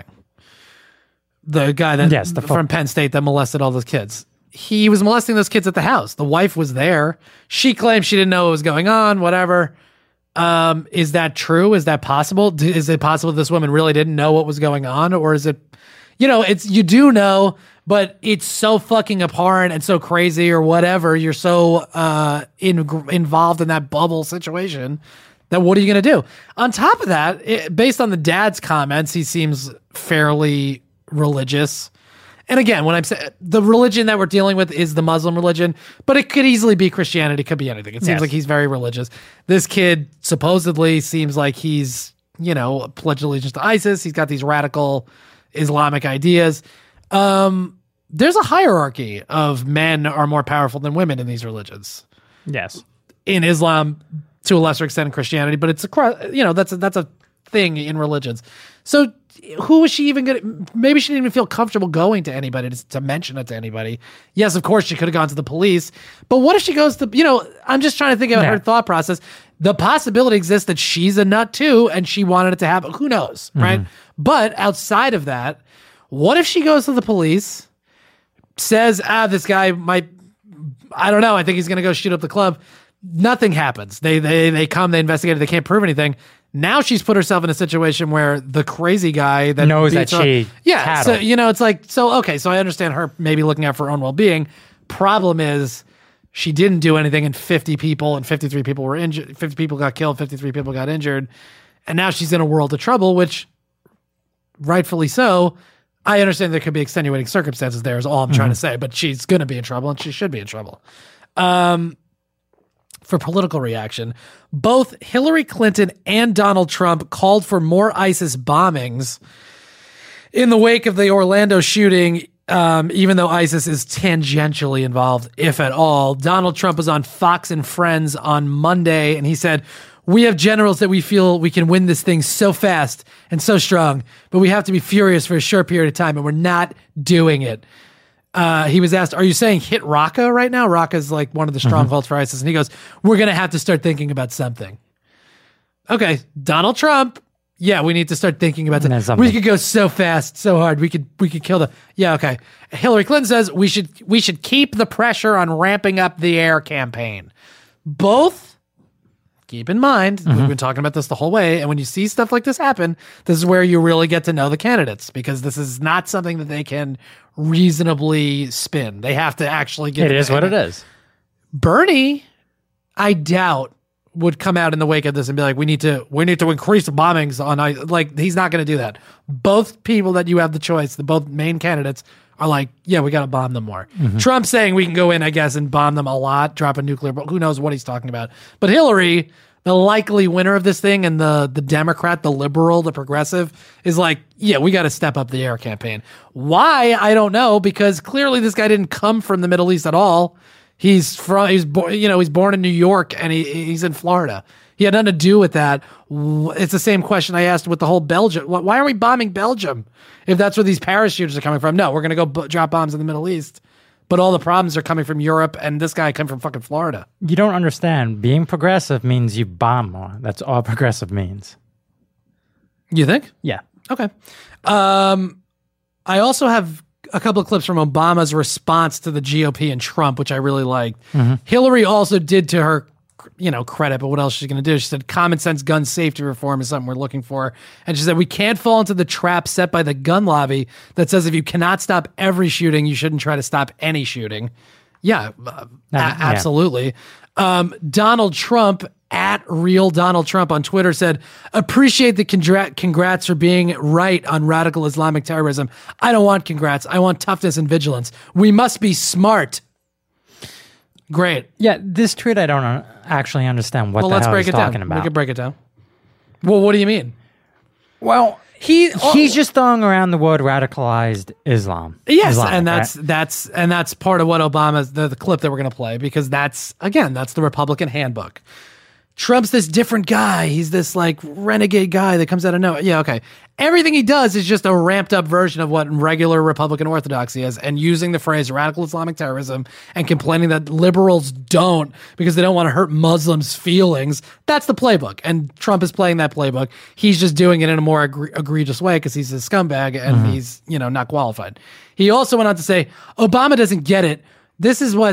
The guy that from Penn State that molested all those kids. He was molesting those kids at the house. The wife was there. She claimed she didn't know what was going on, whatever. Is that true? Is that possible? Is it possible this woman really didn't know what was going on? Or is it, you do know, but it's so fucking abhorrent and so crazy or whatever. You're so involved in that bubble situation that what are you going to do? On top of that, based on the dad's comments, he seems fairly religious. And again, when I'm saying the religion that we're dealing with is the Muslim religion, but it could easily be Christianity, it could be anything. It seems like he's very religious. This kid supposedly seems like he's, pledged allegiance to ISIS. He's got these radical Islamic ideas. There's a hierarchy of men are more powerful than women in these religions. Yes. In Islam, to a lesser extent in Christianity, but it's that's a thing in religions. So who was she even going to, maybe she didn't even feel comfortable going to anybody to mention it to anybody. Yes, of course she could have gone to the police, but what if she goes to, I'm just trying to think about her thought process. The possibility exists that she's a nut too, and she wanted it to happen. Who knows, right? But outside of that, what if she goes to the police, says, this guy might, I don't know, I think he's going to go shoot up the club. Nothing happens. They come, they investigate it, they can't prove anything. Now she's put herself in a situation where the crazy guy that knows that she so it's like, so okay, so I understand her maybe looking out for her own well-being. Problem is she didn't do anything, and 50 people and 53 people were injured. 50 people got killed, 53 people got injured, and now she's in a world of trouble, which rightfully so. I understand there could be extenuating circumstances there is all I'm trying to say, but she's going to be in trouble, and she should be in trouble. For political reaction, both Hillary Clinton and Donald Trump called for more ISIS bombings in the wake of the Orlando shooting, even though ISIS is tangentially involved, if at all. Donald Trump was on Fox and Friends on Monday, and he said, "We have generals that we feel we can win this thing so fast and so strong, but we have to be furious for a short period of time, and we're not doing it." He was asked, "Are you saying hit Raqqa right now?" Raqqa is like one of the strongholds for ISIS. And he goes, "We're going to have to start thinking about something." Okay, Donald Trump. Yeah, we need to start thinking about something. We could go so fast, so hard. We could kill the. Yeah, okay. Hillary Clinton says we should keep the pressure on ramping up the air campaign. Both. Keep in mind, we've been talking about this the whole way, and when you see stuff like this happen, this is where you really get to know the candidates, because this is not something that they can reasonably spin. They have to actually get it. Is what it is. Bernie, I doubt, would come out in the wake of this and be like, we need to increase the bombings on, like, he's not going to do that. Both people that you have the choice, the both main candidates, are like, yeah, we got to bomb them more. Trump saying we can go in, I guess, and bomb them a lot, drop a nuclear bomb. Who knows what he's talking about. But Hillary, the likely winner of this thing, and the Democrat, the liberal, the progressive, is like, yeah, we got to step up the air campaign. Why? I don't know, because clearly this guy didn't come from the Middle East at all. He's born in New York, and he's in Florida. He had nothing to do with that. It's the same question I asked with the whole Belgium. Why are we bombing Belgium if that's where these parachuters are coming from? No, we're going to go drop bombs in the Middle East. But all the problems are coming from Europe, and this guy came from fucking Florida. You don't understand. Being progressive means you bomb more. That's all progressive means. You think? Yeah. Okay. I also have a couple of clips from Obama's response to the GOP and Trump, which I really liked. Hillary also did, to her credit, but what else is she going to do? She said common sense gun safety reform is something we're looking for. And she said we can't fall into the trap set by the gun lobby that says if you cannot stop every shooting, you shouldn't try to stop any shooting. Yeah, absolutely. Donald Trump, at Real Donald Trump on Twitter, said, appreciate the congrats for being right on radical Islamic terrorism. I don't want congrats. I want toughness and vigilance. We must be smart. Great. Yeah, this tweet I don't actually understand what the hell he's talking about. We can break it down. Well, what do you mean? Well, he's just throwing around the word radicalized Islam. Yes, Islamic, and that's part of what Obama's the clip that we're going to play, because that's the Republican handbook. Trump's this different guy. He's this like renegade guy that comes out of nowhere. Yeah, okay. Everything he does is just a ramped up version of what regular Republican orthodoxy is, and using the phrase radical Islamic terrorism and complaining that liberals don't because they don't want to hurt Muslims' feelings. That's the playbook. And Trump is playing that playbook. He's just doing it in a more egregious way because he's a scumbag and he's, not qualified. He also went on to say, Obama doesn't get it. And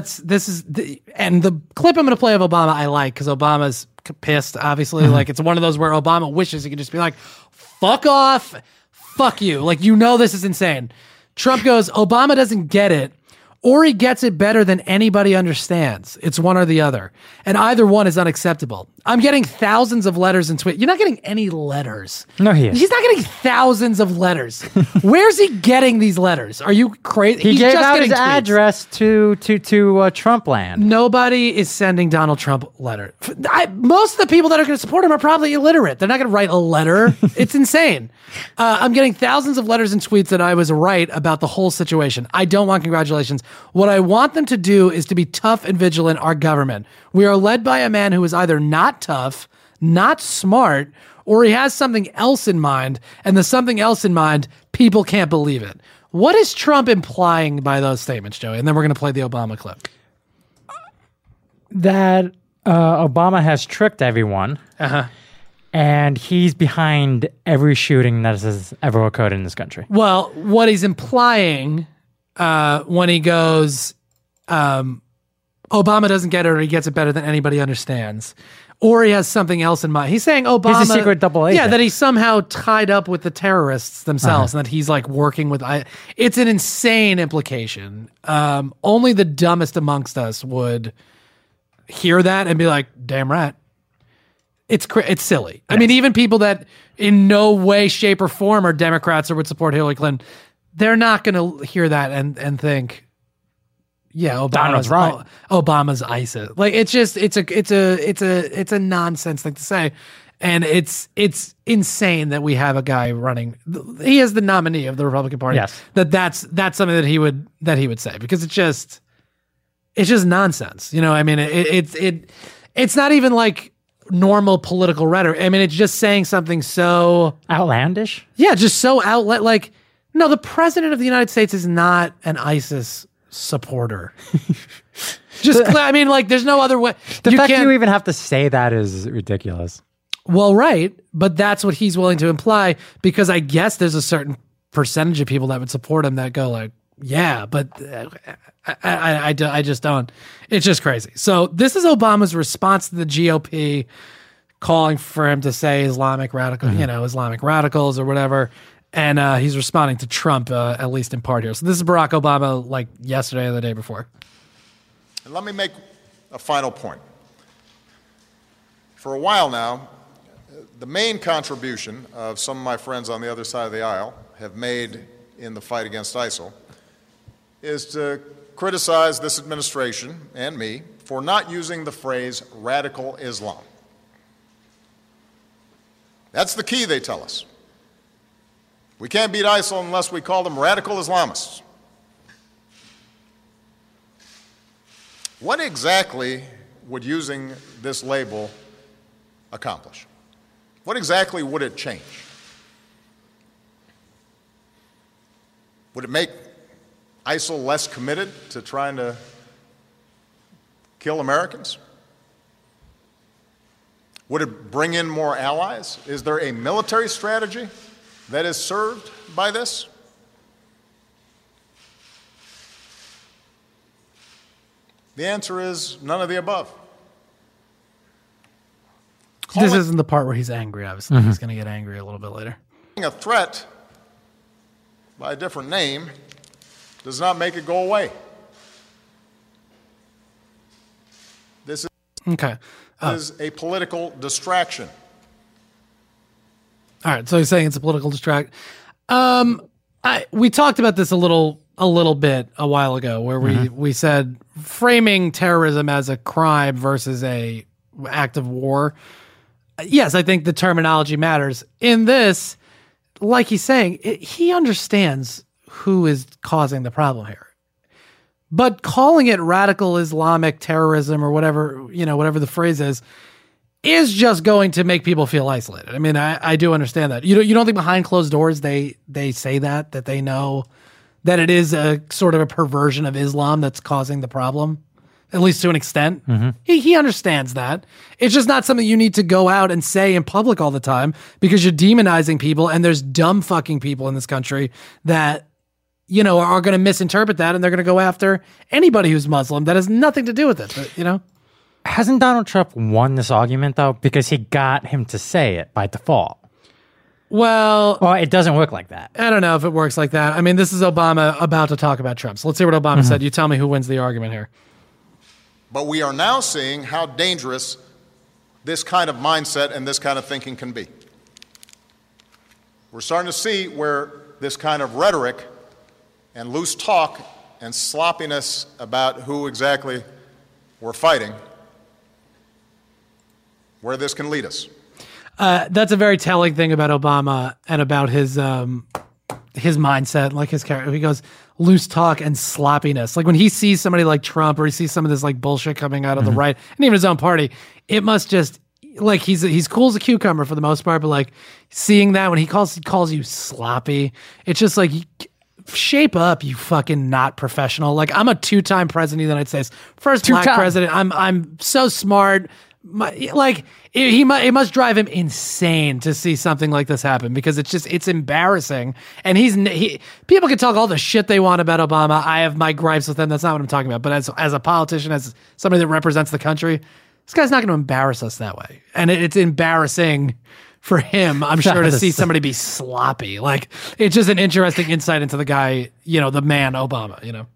the clip I'm going to play of Obama I like because Obama's pissed, obviously. Like, it's one of those where Obama wishes he could just be like, fuck off, fuck you. Like, this is insane. Trump goes, Obama doesn't get it, or he gets it better than anybody understands. It's one or the other. And either one is unacceptable. I'm getting thousands of letters and tweets. You're not getting any letters. No, he is. He's not getting thousands of letters. Where's he getting these letters? Are you crazy? He He's gave just out getting his tweets. address to Trump land. Nobody is sending Donald Trump letters. Most of the people that are going to support him are probably illiterate. They're not going to write a letter. It's insane. I'm getting thousands of letters and tweets that I was right about the whole situation. I don't want congratulations. What I want them to do is to be tough and vigilant, our government. We are led by a man who is either not tough, not smart, or he has something else in mind, and the something else in mind, people can't believe it. What is Trump implying by those statements, Joey? And then we're going to play the Obama clip. That Obama has tricked everyone, and he's behind every shooting that has ever occurred in this country. Well, what he's implying when he goes, Obama doesn't get it, or he gets it better than anybody understands, or he has something else in mind. He's saying Obama... He's a secret double agent. Yeah, that he's somehow tied up with the terrorists themselves, and that he's like working with... It's an insane implication. Only the dumbest amongst us would hear that and be like, damn right. It's silly. Yes. I mean, even people that in no way, shape, or form are Democrats or would support Hillary Clinton, they're not going to hear that and think, yeah, Obama's right. Obama's ISIS. Like, it's a nonsense thing to say, and it's insane that we have a guy running. He is the nominee of the Republican Party. Yes, that's something that he would say, because it's just nonsense. I mean, it's not even like normal political rhetoric. I mean, it's just saying something so outlandish. Yeah, just so like. No, the president of the United States is not an ISIS supporter. I mean, like, there's no other way. The fact you even have to say that is ridiculous. Well, right, but that's what he's willing to imply, because I guess there's a certain percentage of people that would support him that go like, yeah, but I just don't. It's just crazy. So this is Obama's response to the GOP calling for him to say Islamic radical, Islamic radicals or whatever. And he's responding to Trump, at least in part here. So this is Barack Obama, like yesterday or the day before. And let me make a final point. For a while now, the main contribution of some of my friends on the other side of the aisle have made in the fight against ISIL is to criticize this administration and me for not using the phrase radical Islam. That's the key, they tell us. We can't beat ISIL unless we call them radical Islamists. What exactly would using this label accomplish? What exactly would it change? Would it make ISIL less committed to trying to kill Americans? Would it bring in more allies? Is there a military strategy that is served by this? The answer is none of the above. This isn't the part where he's angry, obviously. He's going to get angry a little bit later. A threat by a different name does not make it go away. This Okay. is a political distraction. All right, so he's saying it's a political distract. We talked about this a little bit a while ago, where we said framing terrorism as a crime versus a act of war. Yes, I think the terminology matters. In this, like he's saying, he understands who is causing the problem here. But calling it radical Islamic terrorism or whatever the phrase is just going to make people feel isolated. I mean, I do understand that. You don't think behind closed doors they say that they know that it is a sort of a perversion of Islam that's causing the problem, at least to an extent. He understands that. It's just not something you need to go out and say in public all the time because you're demonizing people, and there's dumb fucking people in this country that are going to misinterpret that, and they're going to go after anybody who's Muslim. That has nothing to do with it, but, Hasn't Donald Trump won this argument, though? Because he got him to say it by default. Well, it doesn't work like that. I don't know if it works like that. I mean, this is Obama about to talk about Trump. So let's see what Obama said. You tell me who wins the argument here. But we are now seeing how dangerous this kind of mindset and this kind of thinking can be. We're starting to see where this kind of rhetoric and loose talk and sloppiness about who exactly we're fighting, where this can lead us. That's a very telling thing about Obama and about his mindset, like his character. He goes loose talk and sloppiness. Like when he sees somebody like Trump or he sees some of this like bullshit coming out of the right and even his own party, it must just like he's cool as a cucumber for the most part, but like seeing that when he calls you sloppy, it's just like shape up, you fucking not professional. Like I'm a 2-time president of the United States, first black president. I'm so smart. It must drive him insane to see something like this happen because it's embarrassing. And people can talk all the shit they want about Obama. I have my gripes with him. That's not what I'm talking about. But as a politician, as somebody that represents the country, this guy's not going to embarrass us that way. And it's embarrassing for him, I'm sure, to see somebody be sloppy. Like it's just an interesting insight into the guy, the man Obama,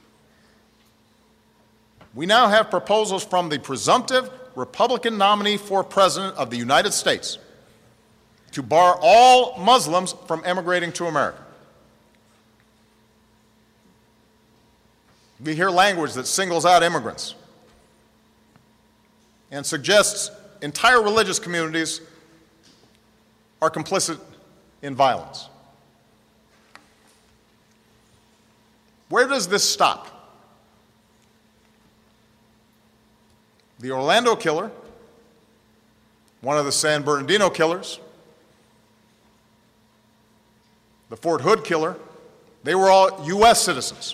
We now have proposals from the presumptive Republican nominee for president of the United States to bar all Muslims from emigrating to America. We hear language that singles out immigrants and suggests entire religious communities are complicit in violence. Where does this stop? The Orlando killer, one of the San Bernardino killers, the Fort Hood killer, they were all U.S. citizens.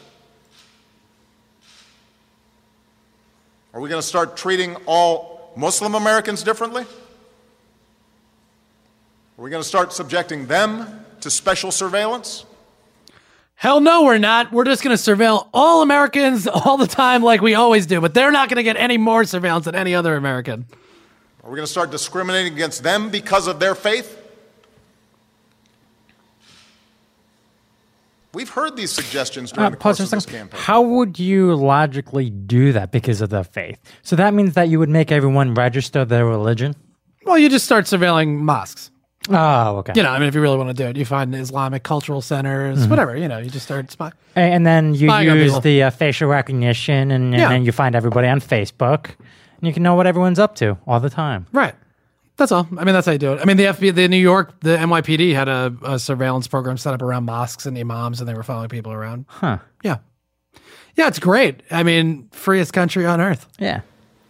Are we going to start treating all Muslim Americans differently? Are we going to start subjecting them to special surveillance? Hell no, we're not. We're just going to surveil all Americans all the time like we always do, but they're not going to get any more surveillance than any other American. Are we going to start discriminating against them because of their faith? We've heard these suggestions during the course of this campaign. How would you logically do that because of their faith? So that means that you would make everyone register their religion? Well, you just start surveilling mosques. Oh, okay. If you really want to do it, you find Islamic cultural centers, whatever, you just start spying. And then you use the facial recognition, and then you find everybody on Facebook, and you can know what everyone's up to all the time. Right. That's all. I mean, that's how you do it. I mean, the FBI, the New York, the NYPD had a surveillance program set up around mosques and imams, and they were following people around. Huh. Yeah. Yeah, it's great. I mean, freest country on earth. Yeah.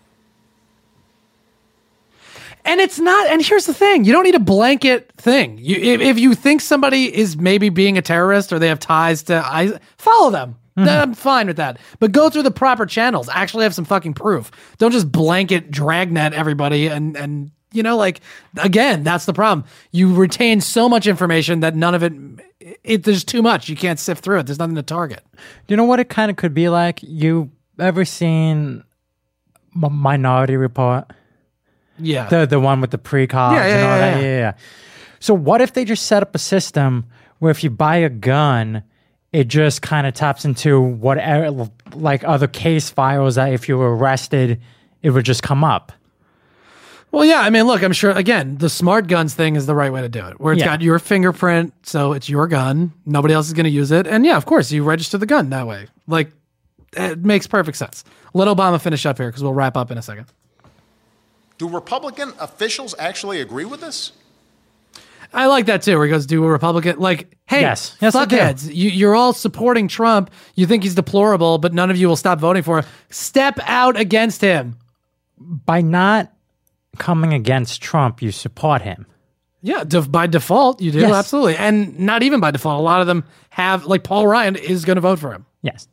And it's not, and here's the thing, you don't need a blanket thing. If you think somebody is maybe being a terrorist or they have ties to follow them. I'm fine with that. But go through the proper channels. Actually have some fucking proof. Don't just blanket dragnet everybody and again, that's the problem. You retain so much information that none of it there's too much. You can't sift through it. There's nothing to target. You know what it kind of could be like? You ever seen Minority Report? Yeah. The one with the pre-college Yeah, and all yeah, that? yeah. Yeah. So what if they just set up a system where if you buy a gun, it just kind of taps into whatever, like other case files that if you were arrested, it would just come up? Well, yeah, I mean, look, I'm sure, again, the smart guns thing is the right way to do it, where it's got your fingerprint, so it's your gun. Nobody else is going to use it. And yeah, of course, you register the gun that way. Like, it makes perfect sense. Let Obama finish up here because we'll wrap up in a second. Do Republican officials actually agree with this? I like that too, where he goes, do a Republican, like, hey, Yes, I do. fuckheads, you're all supporting Trump. You think he's deplorable, but none of you will stop voting for him. Step out against him. By not coming against Trump, you support him. Yeah, by default, you do, Yes. absolutely. And not even by default. A lot of them have, like, Paul Ryan is going to vote for him. Yes.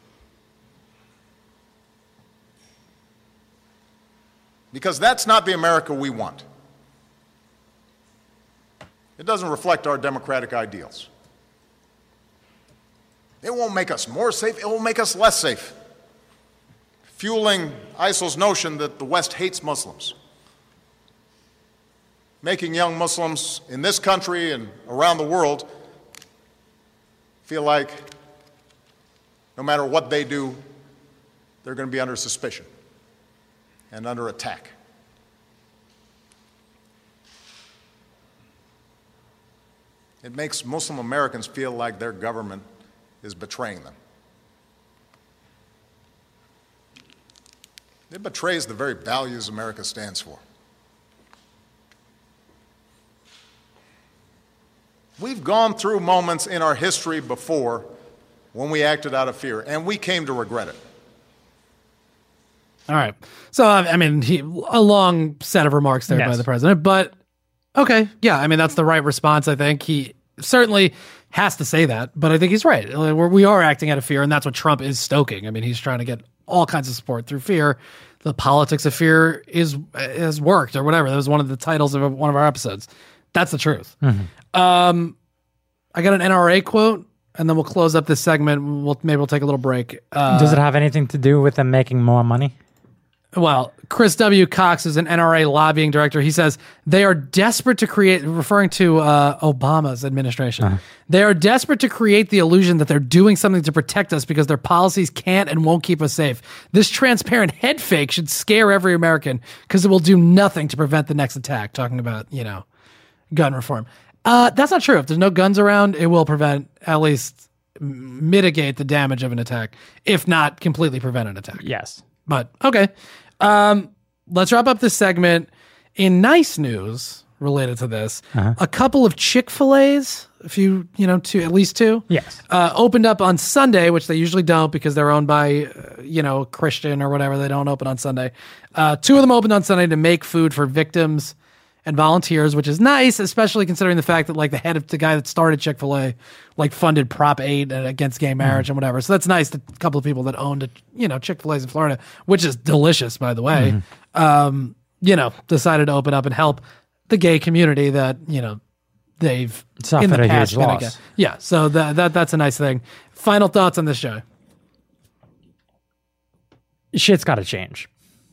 Because that's not the America we want. It doesn't reflect our democratic ideals. It won't make us more safe, it will make us less safe, fueling ISIL's notion that the West hates Muslims, making young Muslims in this country and around the world feel like no matter what they do, they're going to be under suspicion and under attack. It makes Muslim Americans feel like their government is betraying them. It betrays the very values America stands for. We've gone through moments in our history before when we acted out of fear, and we came to regret it. All right. So, I mean, a long set of remarks there by Yes. the president, but okay. Yeah. I mean, that's the right response. I think he certainly has to say that, but I think he's right. We are acting out of fear, and that's what Trump is stoking. I mean, he's trying to get all kinds of support through fear. The politics of fear has worked, or whatever. That was one of the titles of one of our episodes. That's the truth. I got an NRA quote, and then we'll close up this segment. Maybe we'll take a little break. Does it have anything to do with them making more money? Well, Chris W. Cox is an NRA lobbying director. He says they are desperate to create, referring to Obama's administration, they are desperate to create the illusion that they're doing something to protect us because their policies can't and won't keep us safe. This transparent head fake should scare every American because it will do nothing to prevent the next attack. Talking about, gun reform. That's not true. If there's no guns around, it will prevent, at least mitigate the damage of an attack, if not completely prevent an attack. Yes. But okay. Let's wrap up this segment. In nice news related to this, a couple of Chick-fil-A's, at least two, Yes. opened up on Sunday, which they usually don't because they're owned by, Christian or whatever. They don't open on Sunday. Two of them opened on Sunday to make food for victims and volunteers, which is nice, especially considering the fact that the guy that started Chick-fil-A, funded Prop 8 against gay marriage and whatever. So that's nice that a couple of people that owned Chick-fil-A's in Florida, which is delicious, by the way, decided to open up and help the gay community that, they've Suffered in the a past huge been loss. against. Yeah. So that's a nice thing. Final thoughts on this show. Shit's got to change.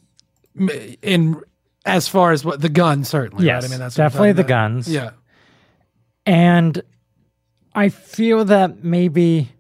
As far as what the gun, certainly. Yes, right? I mean, that's what definitely we're the talking about. guns. Yeah. And I feel that maybe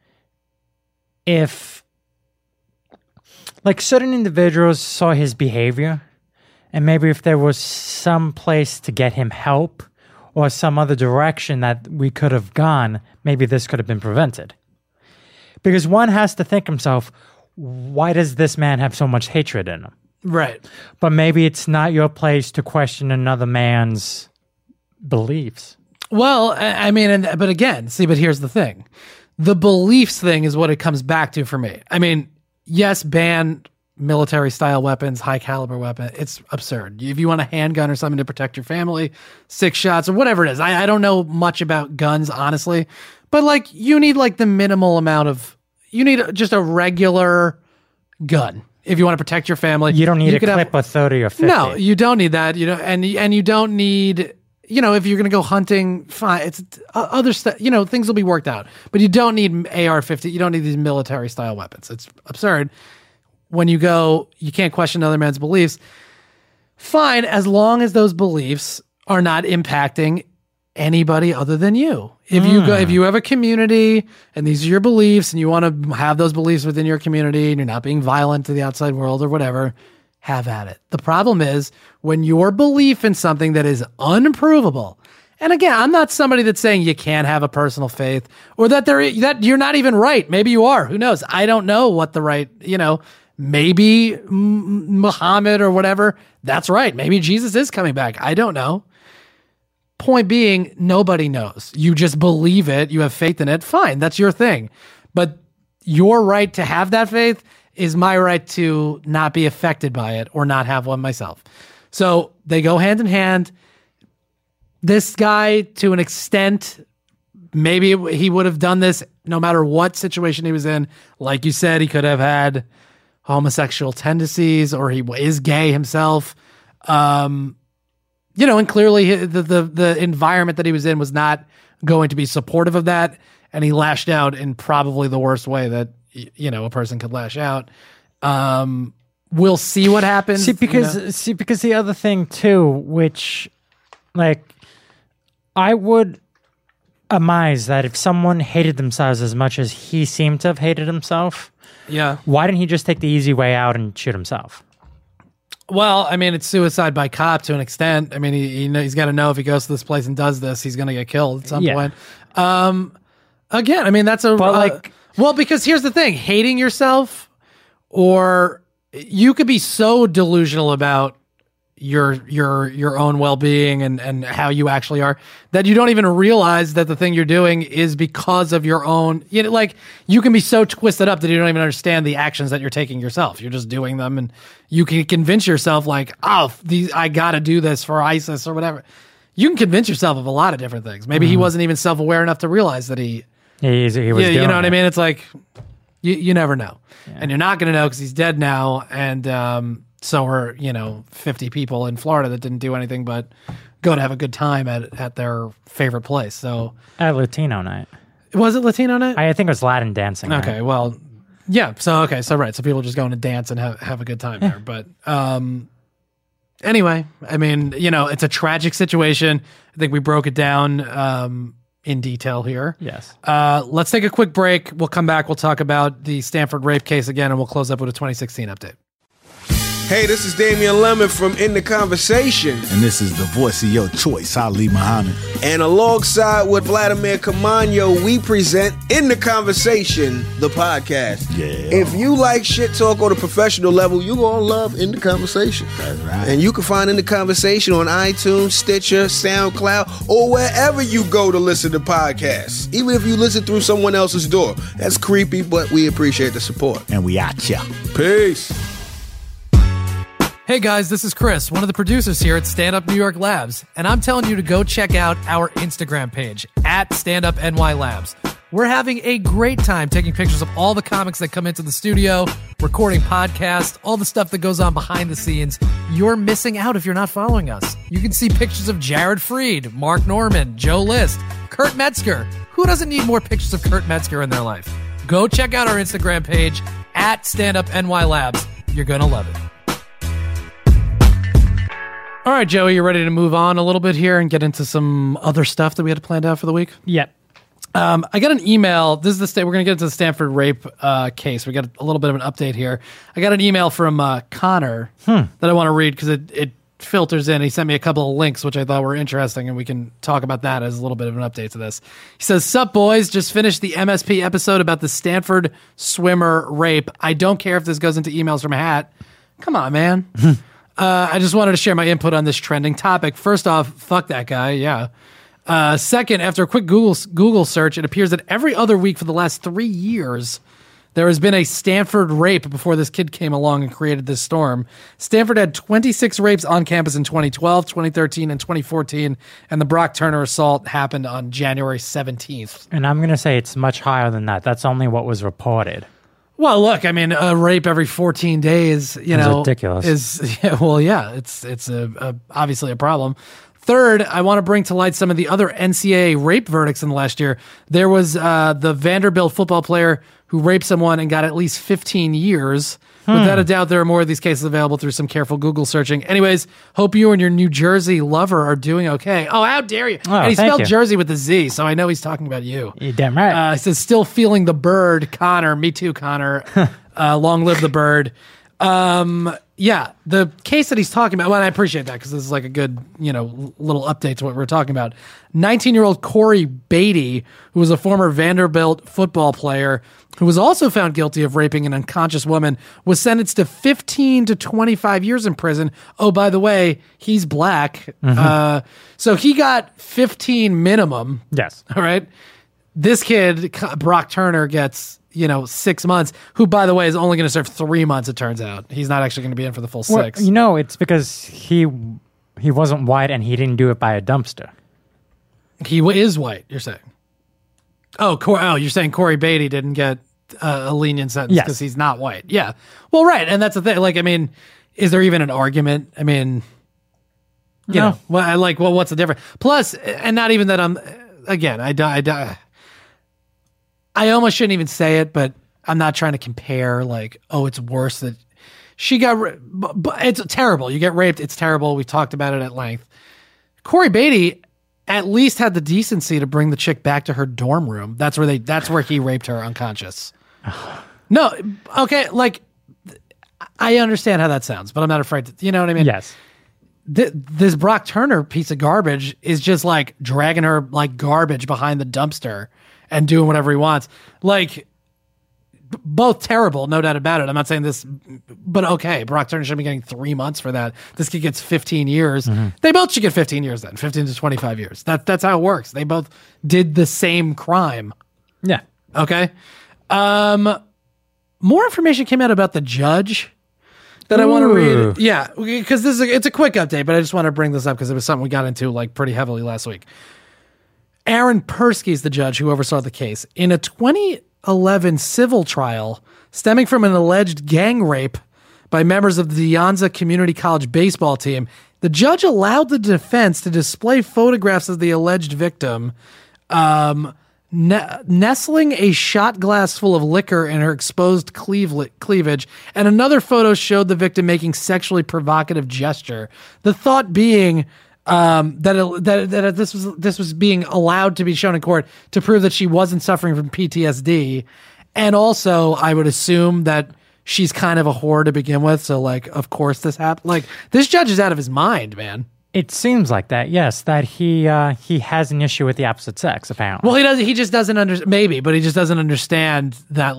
if certain individuals saw his behavior, and maybe if there was some place to get him help or some other direction that we could have gone, maybe this could have been prevented. Because one has to think himself, why does this man have so much hatred in him? Right. But maybe it's not your place to question another man's beliefs. Well, I mean, but here's the thing. The beliefs thing is what it comes back to for me. I mean, yes, ban military style weapons, high caliber weapon. It's absurd. If you want a handgun or something to protect your family, 6 shots or whatever it is. I don't know much about guns, honestly, but you need the minimal amount you need just a regular gun. If you want to protect your family, You don't need a clip of 30 or 50. No, you don't need that. And you don't need, if you're going to go hunting, fine. It's other stuff. Things will be worked out. But you don't need AR-15. You don't need these military style weapons. It's absurd. when you go, you can't question another man's beliefs. Fine, as long as those beliefs are not impacting anybody other than you. If you have a community and these are your beliefs and you want to have those beliefs within your community and you're not being violent to the outside world or whatever, have at it. The problem is when your belief in something that is unprovable, and again, I'm not somebody that's saying you can't have a personal faith or that you're not even right. Maybe you are. Who knows? I don't know what the right, maybe Muhammad or whatever, that's right. Maybe Jesus is coming back. I don't know. Point being, nobody knows. You just believe it. You have faith in it. Fine. That's your thing. But your right to have that faith is my right to not be affected by it or not have one myself. So they go hand in hand. This guy, to an extent, maybe he would have done this no matter what situation he was in. Like you said, he could have had homosexual tendencies or he is gay himself. And clearly the environment that he was in was not going to be supportive of that. And he lashed out in probably the worst way that, a person could lash out. We'll see what happens. Because the other thing too, which I would amaze that if someone hated themselves as much as he seemed to have hated himself, why didn't he just take the easy way out and shoot himself? Well, I mean, it's suicide by cop to an extent. I mean, he's got to know if he goes to this place and does this, he's going to get killed at some point. Again, I mean, that's because here's the thing: hating yourself, or you could be so delusional about your own well-being and how you actually are that you don't even realize that the thing you're doing is because of your own, you can be so twisted up that you don't even understand the actions that you're taking yourself. You're just doing them and you can convince yourself I gotta do this for ISIS or whatever. You can convince yourself of a lot of different things. Maybe he wasn't even self-aware enough to realize that he was doing you know what I mean? It's like, you never know. Yeah. And you're not going to know because he's dead now. And, so are 50 people in Florida that didn't do anything but go to have a good time at their favorite place. So at Latino night. Was it Latino night? I think it was Latin dancing. Okay, night. Well, yeah. So right. So people just going to dance and have a good time there. But anyway, I mean, it's a tragic situation. I think we broke it down in detail here. Yes. Let's take a quick break. We'll come back. We'll talk about the Stanford rape case again, and we'll close up with a 2016 update. Hey, this is Damian Lemon from In the Conversation. And this is the voice of your choice, Ali Muhammad. And alongside with Vladimir Camaño, we present In the Conversation, the podcast. Yeah. If you like shit talk on a professional level, you're going to love In the Conversation. That's right. And you can find In the Conversation on iTunes, Stitcher, SoundCloud, or wherever you go to listen to podcasts. Even if you listen through someone else's door. That's creepy, but we appreciate the support. And we out ya. Peace. Hey guys, this is Chris, one of the producers here at Stand Up New York Labs, and I'm telling you to go check out our Instagram page at Stand Up NY Labs. We're having a great time taking pictures of all the comics that come into the studio, recording podcasts, all the stuff that goes on behind the scenes. You're missing out if you're not following us. You can see pictures of Jared Freed, Mark Norman, Joe List, Kurt Metzger. Who doesn't need more pictures of Kurt Metzger in their life? Go check out our Instagram page at Stand Up NY Labs. You're going to love it. All right, Joey, you ready to move on a little bit here and get into some other stuff that we had planned out for the week? Yep. I got an email. This is we're going to get into the Stanford rape case. We got a little bit of an update here. I got an email from Connor that I want to read because it filters in. He sent me a couple of links, which I thought were interesting, and we can talk about that as a little bit of an update to this. He says, "Sup, boys? Just finished the MSP episode about the Stanford swimmer rape. I don't care if this goes into emails from a hat. Come on, man." I just wanted to share my input on this trending topic. First off, fuck that guy, yeah. Second, after a quick Google search, it appears that every other week for the last 3 years, there has been a Stanford rape before this kid came along and created this storm. Stanford had 26 rapes on campus in 2012, 2013, and 2014, and the Brock Turner assault happened on January 17th. And I'm going to say it's much higher than that. That's only what was reported. Well, look, I mean, a rape every 14 days, ridiculous. It's obviously a problem. Third, I want to bring to light some of the other NCAA rape verdicts in the last year. There was the Vanderbilt football player who raped someone and got at least 15 years. Without a doubt, there are more of these cases available through some careful Google searching. Anyways, hope you and your New Jersey lover are doing okay. Oh, how dare you? Oh, and he thank spelled you. Jersey with a Z, so I know he's talking about you. You're damn right. He says, still feeling the bird, Connor. Me too, Connor. Long live the bird. Yeah, the case that he's talking about, well, and I appreciate that because this is like a good, little update to what we're talking about. 19-year-old Corey Beatty, who was a former Vanderbilt football player who was also found guilty of raping an unconscious woman, was sentenced to 15 to 25 years in prison. Oh, by the way, he's black. So he got 15 minimum. Yes. All right. This kid, Brock Turner, gets 6 months, who, by the way, is only going to serve 3 months, it turns out. He's not actually going to be in for the full 6. It's because he wasn't white and he didn't do it by a dumpster. He is white, you're saying? Oh, you're saying Corey Beatty didn't get a lenient sentence because he's not white. Yeah. Well, right, and that's the thing. Like, I mean, is there even an argument? I mean, No. what's the difference? Plus, and not even that I almost shouldn't even say it, but I'm not trying to compare, it's worse that she got, but it's terrible. You get raped. It's terrible. We talked about it at length. Corey Beatty at least had the decency to bring the chick back to her dorm room. That's where he raped her unconscious. No. Okay. I understand how that sounds, but I'm not afraid to, you know what I mean? Yes. This Brock Turner piece of garbage is just dragging her like garbage behind the dumpster and doing whatever he wants. Both terrible, no doubt about it. I'm not saying this, but okay, Brock Turner should be getting 3 months for that. This kid gets 15 years. They both should get 15 years then, 15 to 25 years. That's how it works. They both did the same crime. Yeah. Okay. More information came out about the judge that I want to read. Yeah, because it's a quick update, but I just want to bring this up because it was something we got into pretty heavily last week. Aaron Persky is the judge who oversaw the case. In a 2011 civil trial stemming from an alleged gang rape by members of the De Anza Community College baseball team, the judge allowed the defense to display photographs of the alleged victim nestling a shot glass full of liquor in her exposed cleavage, and another photo showed the victim making sexually provocative gesture. The thought being that this was being allowed to be shown in court to prove that she wasn't suffering from PTSD, and also I would assume that she's kind of a whore to begin with. So of course this happened. This judge is out of his mind, man. It seems like that. Yes, that he has an issue with the opposite sex. Apparently, well, he does. He just doesn't understand. Maybe, but he just doesn't understand that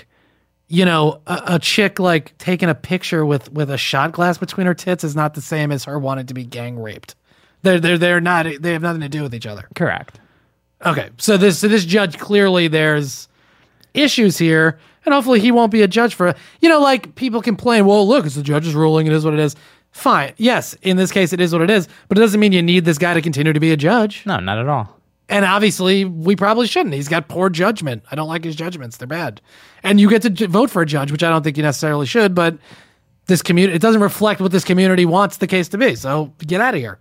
a chick taking a picture with a shot glass between her tits is not the same as her wanting to be gang raped. They're not. They have nothing to do with each other. Correct. Okay, so this judge, clearly there's issues here, and hopefully he won't be a judge for people complain. Well, look, it's the judge's ruling. It is what it is. Fine. Yes, in this case, it is what it is, but it doesn't mean you need this guy to continue to be a judge. No, not at all. And obviously, we probably shouldn't. He's got poor judgment. I don't like his judgments. They're bad. And you get to vote for a judge, which I don't think you necessarily should, but this community, it doesn't reflect what this community wants the case to be. So get out of here.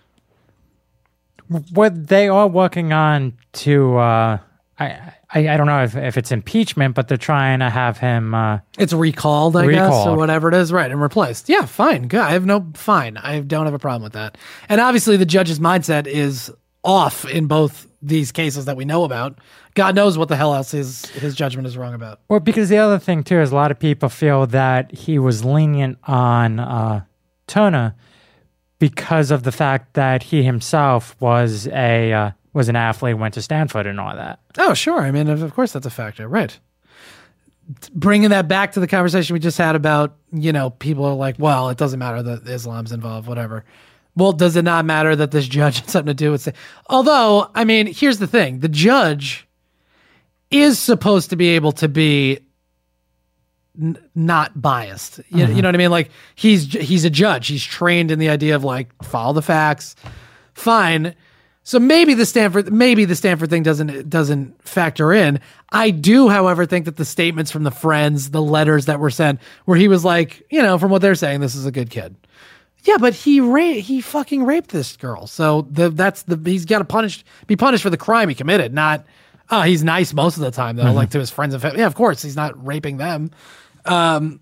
What they are working on to, I don't know if it's impeachment, but they're trying to have him. It's recalled, I guess, or whatever it is, right, and replaced. Yeah, fine, good. I don't have a problem with that. And obviously, the judge's mindset is off in both these cases that we know about. God knows what the hell else his judgment is wrong about. Well, because the other thing too is a lot of people feel that he was lenient on Turner because of the fact that he himself was an athlete, went to Stanford and all that. Oh, sure. I mean, of course that's a factor, right? Bringing that back to the conversation we just had about, people are like, well, it doesn't matter that Islam's involved, whatever. Well, does it not matter that this judge had something to do with it? Although, I mean, here's the thing. The judge is supposed to be able to be not biased. You know what I mean? He's a judge. He's trained in the idea of follow the facts. Fine. So maybe the Stanford thing doesn't factor in. I do, however, think that the statements from the friends, the letters that were sent, where he was from what they're saying, this is a good kid. Yeah, but he fucking raped this girl. So he's got to be punished for the crime he committed. Not, he's nice most of the time though, to his friends and family. Yeah, of course he's not raping them.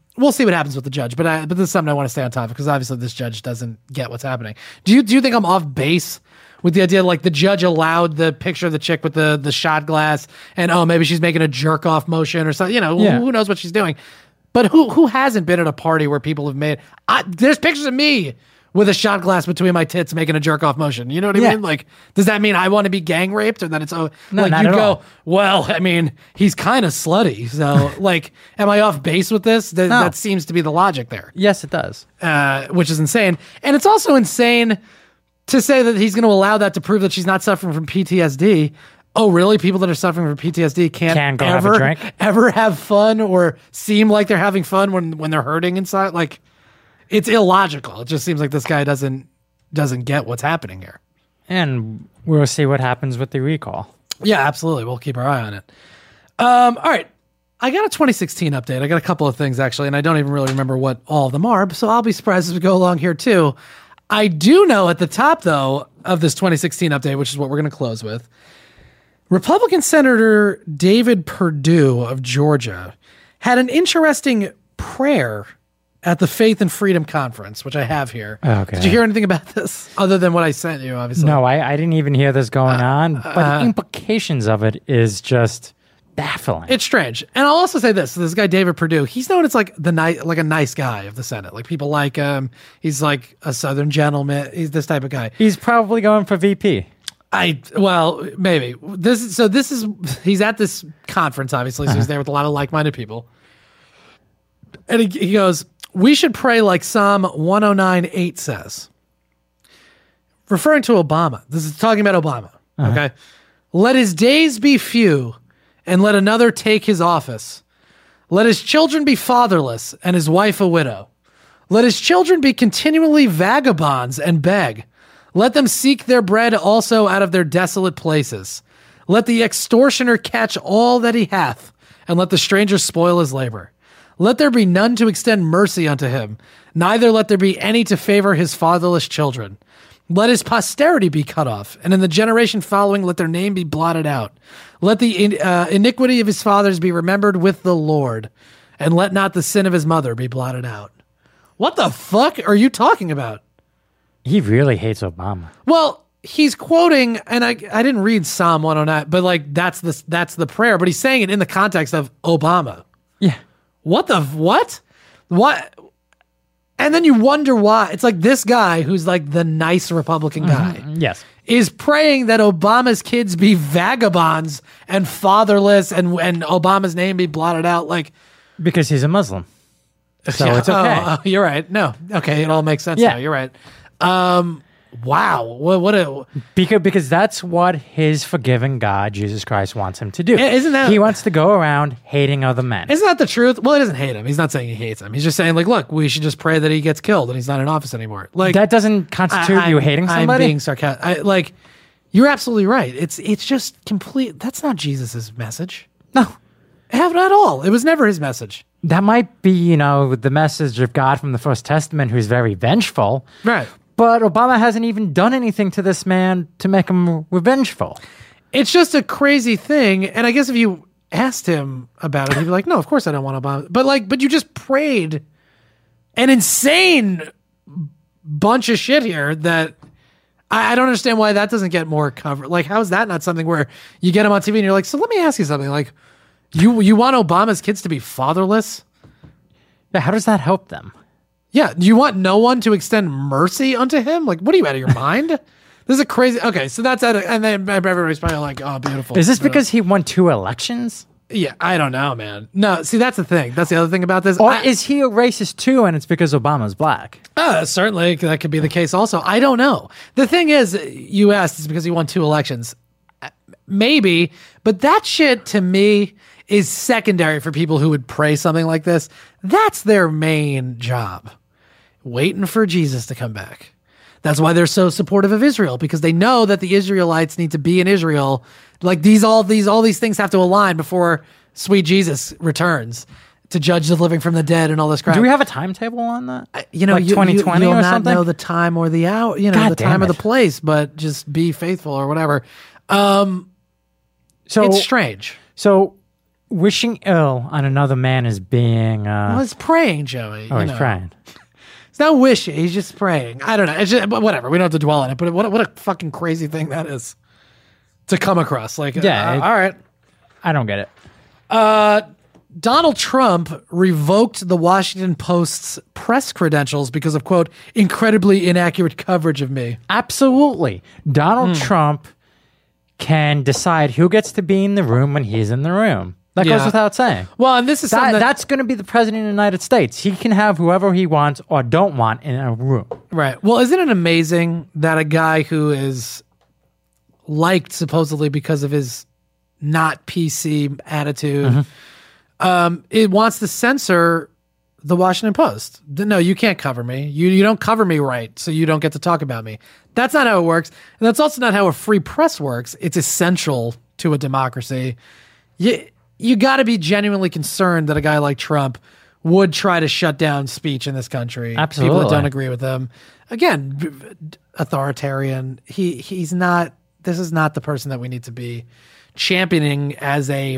we'll see what happens with the judge. But this is something I want to stay on top of because obviously this judge doesn't get what's happening. Do you think I'm off base with the idea like the judge allowed the picture of the chick with the shot glass and maybe she's making a jerk off motion or something? Who knows what she's doing? But who hasn't been at a party where people have made there's pictures of me with a shot glass between my tits making a jerk off motion. You know what I mean? Like, does that mean I want to be gang raped or that it's not you at go, all. well, I mean, he's kind of slutty. So like, am I off base with this? That seems to be the logic there. Yes, it does. Which is insane. And it's also insane to say that he's going to allow that to prove that she's not suffering from PTSD. Oh, really? People that are suffering from PTSD can't go have a drink? ever have fun or seem like they're having fun when they're hurting inside? Like, it's illogical. It just seems like this guy doesn't get what's happening here. And we'll see what happens with the recall. Yeah, absolutely. We'll keep our eye on it. All right. I got a 2016 update. I got a couple of things, actually, and I don't even really remember what all of them are, so I'll be surprised as we go along here, too. I do know at the top, though, of this 2016 update, which is what we're going to close with, Republican Senator David Perdue of Georgia had an interesting prayer at the Faith and Freedom Conference, which I have here. Okay. Did you hear anything about this other than what I sent you, obviously? No, I didn't even hear this going on, but the implications of it is just baffling. It's strange. And I'll also say this guy, David Perdue, he's known as like a nice guy of the Senate. Like people like him. He's like a Southern gentleman. He's this type of guy. He's probably going for VP. Maybe. He's at this conference, obviously, so he's there with a lot of like-minded people. And he goes, we should pray like Psalm 109:8 says. Referring to Obama. This is talking about Obama. Okay. Let his days be few, and let another take his office. Let his children be fatherless, and his wife a widow. Let his children be continually vagabonds and beg. Let them seek their bread also out of their desolate places. Let the extortioner catch all that he hath, and let the stranger spoil his labor. Let there be none to extend mercy unto him, neither let there be any to favor his fatherless children. Let his posterity be cut off, and in the generation following let their name be blotted out. Let the iniquity of his fathers be remembered with the Lord, and let not the sin of his mother be blotted out. What the fuck are you talking about? He really hates Obama. Well, he's quoting, and I didn't read Psalm 109, but like that's the prayer, but he's saying it in the context of Obama. Yeah. What? And then you wonder why. It's like this guy who's like the nice Republican guy. Yes. Is praying that Obama's kids be vagabonds and fatherless and Obama's name be blotted out. Like, because he's a Muslim. So it's okay. You're right. No. Okay. It all makes sense now. You're right. Wow. What because that's what his forgiving God, Jesus Christ, wants him to do. Isn't that... He wants to go around hating other men. Isn't that the truth? Well, he doesn't hate him. He's not saying he hates him. He's just saying, like, look, we should just pray that he gets killed and he's not in office anymore. Like, that doesn't constitute you hating somebody? I'm being sarcastic. You're absolutely right. It's just complete... That's not Jesus's message. No. Not at all. It was never his message. That might be, the message of God from the First Testament who's very vengeful. Right. But Obama hasn't even done anything to this man to make him revengeful. It's just a crazy thing. And I guess if you asked him about it, he'd be like, no, of course I don't want Obama. But you just prayed an insane bunch of shit here that I don't understand why that doesn't get more coverage. Like, how is that not something where you get him on TV and you're like, so let me ask you something. Like, you want Obama's kids to be fatherless? Yeah, how does that help them? Yeah, do you want no one to extend mercy unto him? Like, what are you, out of your mind? This is a crazy... Okay, so that's... And then everybody's probably like, oh, beautiful. Is this because he won 2 elections? Yeah, I don't know, man. No, see, that's the thing. That's the other thing about this. Or is he a racist too, and it's because Obama's black? Certainly, that could be the case also. I don't know. The thing is, you asked, it's because he won 2 elections. Maybe, but that shit, to me, is secondary for people who would pray something like this. That's their main job. Waiting for Jesus to come back. That's why they're so supportive of Israel, because they know that the Israelites need to be in Israel. Like all these things have to align before sweet Jesus returns to judge the living from the dead and all this crap. Do we have a timetable on that? Like 2020 you'll or not something? know the time or the hour, God the time or the place, but just be faithful or whatever. So it's strange. So Wishing ill on another man is being. Well, he's praying, Joey. He's praying. It's not wishing. He's just praying. I don't know. It's just, but whatever. We don't have to dwell on it. But what a fucking crazy thing that is to come across. Like, Yeah, all right. I don't get it. Donald Trump revoked the Washington Post's press credentials because of, quote, incredibly inaccurate coverage of me. Absolutely. Donald Trump can decide who gets to be in the room when he's in the room. That goes without saying. Well, and this is something That's going to be the president of the United States. He can have whoever he wants or don't want in a room. right. Well, isn't it amazing that a guy who is liked supposedly because of his not PC attitude, it wants to censor the Washington Post? No, you can't cover me. You don't cover me right, so you don't get to talk about me. That's not how it works. And that's also not how a free press works. It's essential to a democracy. You got to be genuinely concerned that a guy like Trump would try to shut down speech in this country. Absolutely. People that don't agree with him. Again, authoritarian. He's not, this is not the person that we need to be championing as a,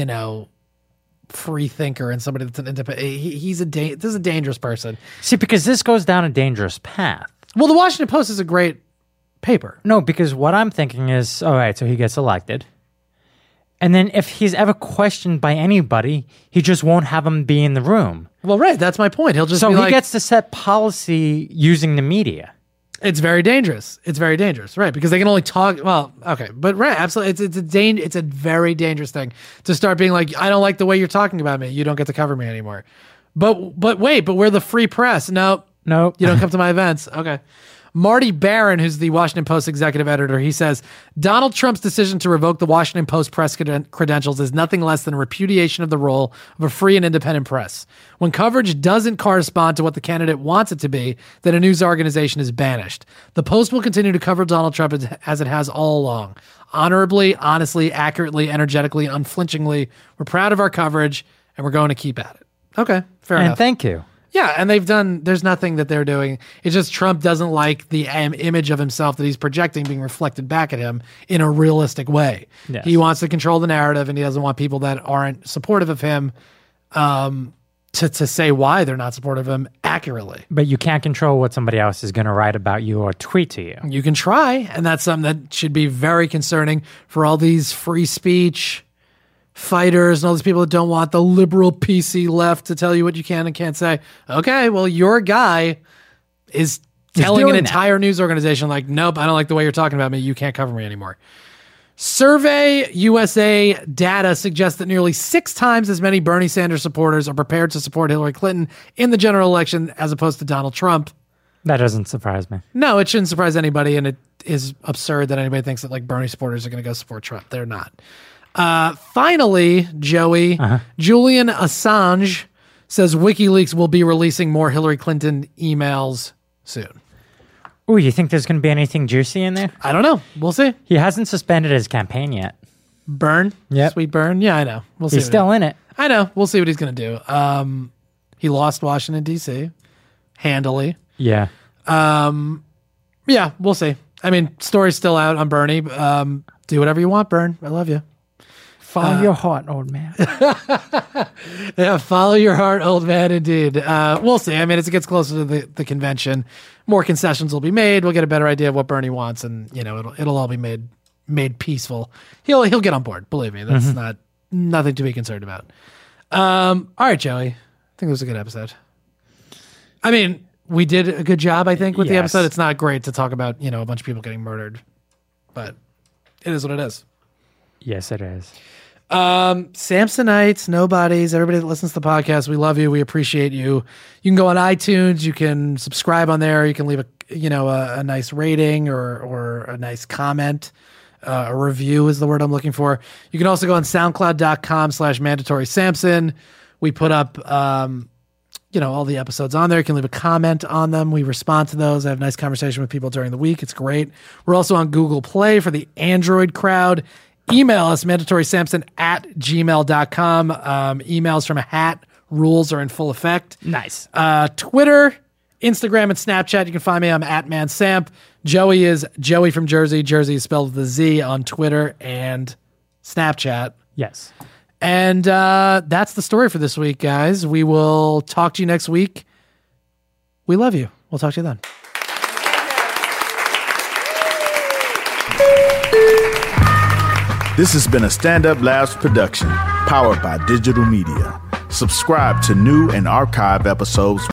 free thinker and somebody that's an independent. This is a dangerous person. See, because this goes down a dangerous path. Well, the Washington Post is a great paper. No, because what I'm thinking is, all right, so he gets elected. And then if he's ever questioned by anybody, he just won't have him be in the room. Well, right. That's my point. He'll just So be he like, gets to set policy using the media. it's very dangerous. It's very dangerous, right? Because they can only talk. Well, okay, but right, absolutely, it's a very dangerous thing to start being like, I don't like the way you're talking about me. You don't get to cover me anymore. But we're the free press. Nope, you don't come to my events. Okay. Marty Barron, who's the Washington Post executive editor, he says, Donald Trump's decision to revoke the Washington Post press credentials is nothing less than a repudiation of the role of a free and independent press. When coverage doesn't correspond to what the candidate wants it to be, then a news organization is banished. The Post will continue to cover Donald Trump as it has all along. Honorably, honestly, accurately, energetically, unflinchingly. We're proud of our coverage, and we're going to keep at it. Okay, fair enough. And thank you. Yeah, and there's nothing that they're doing. It's just Trump doesn't like the image of himself that he's projecting being reflected back at him in a realistic way. Yes. He wants to control the narrative, and he doesn't want people that aren't supportive of him to say why they're not supportive of him accurately. But you can't control what somebody else is going to write about you or tweet to you. You can try, and that's something that should be very concerning for all these free speech fighters and all these people that don't want the liberal PC left to tell you what you can and can't say. Okay, well, your guy is telling an entire news organization like, nope, I don't like the way you're talking about me. You can't cover me anymore. Survey USA data suggests that nearly 6 times as many Bernie Sanders supporters are prepared to support Hillary Clinton in the general election as opposed to Donald Trump. That doesn't surprise me. No, it shouldn't surprise anybody, and it is absurd that anybody thinks that like Bernie supporters are going to go support Trump. They're not. Finally, Joey, Julian Assange says WikiLeaks will be releasing more Hillary Clinton emails soon. Ooh, you think there's going to be anything juicy in there? I don't know. We'll see. He hasn't suspended his campaign yet. Burn? Yep. Sweet burn? Yeah, I know. We'll see. He's still in it. I know. We'll see what he's going to do. He lost Washington, D.C. handily. Yeah. Yeah, we'll see. I mean, story's still out on Bernie. Do whatever you want, Bern. I love you. Follow your heart, old man. Yeah, follow your heart, old man, indeed. We'll see. I mean, as it gets closer to the convention, more concessions will be made. We'll get a better idea of what Bernie wants, and it'll all be made peaceful. He'll get on board. Believe me, that's nothing to be concerned about. All right, Joey. I think it was a good episode. I mean, we did a good job, I think, with the episode. It's not great to talk about a bunch of people getting murdered, but it is what it is. Yes, it is. Samsonites, nobodies, everybody that listens to the podcast, we love you. We appreciate you. You can go on iTunes. You can subscribe on there. You can leave a nice rating or a nice comment. A review is the word I'm looking for. You can also go on SoundCloud.com/mandatory Samson. We put up, all the episodes on there. You can leave a comment on them. We respond to those. I have a nice conversation with people during the week. It's great. We're also on Google Play for the Android crowd. Email us, mandatorysamson@gmail.com. Emails from a hat. Rules are in full effect. Nice. Twitter, Instagram, and Snapchat. You can find me. I'm @mansamp. Joey is Joey from Jersey. Jersey is spelled with a Z on Twitter and Snapchat. Yes. And that's the story for this week, guys. We will talk to you next week. We love you. We'll talk to you then. This has been a Stand Up Labs production, powered by digital media. Subscribe to new and archive episodes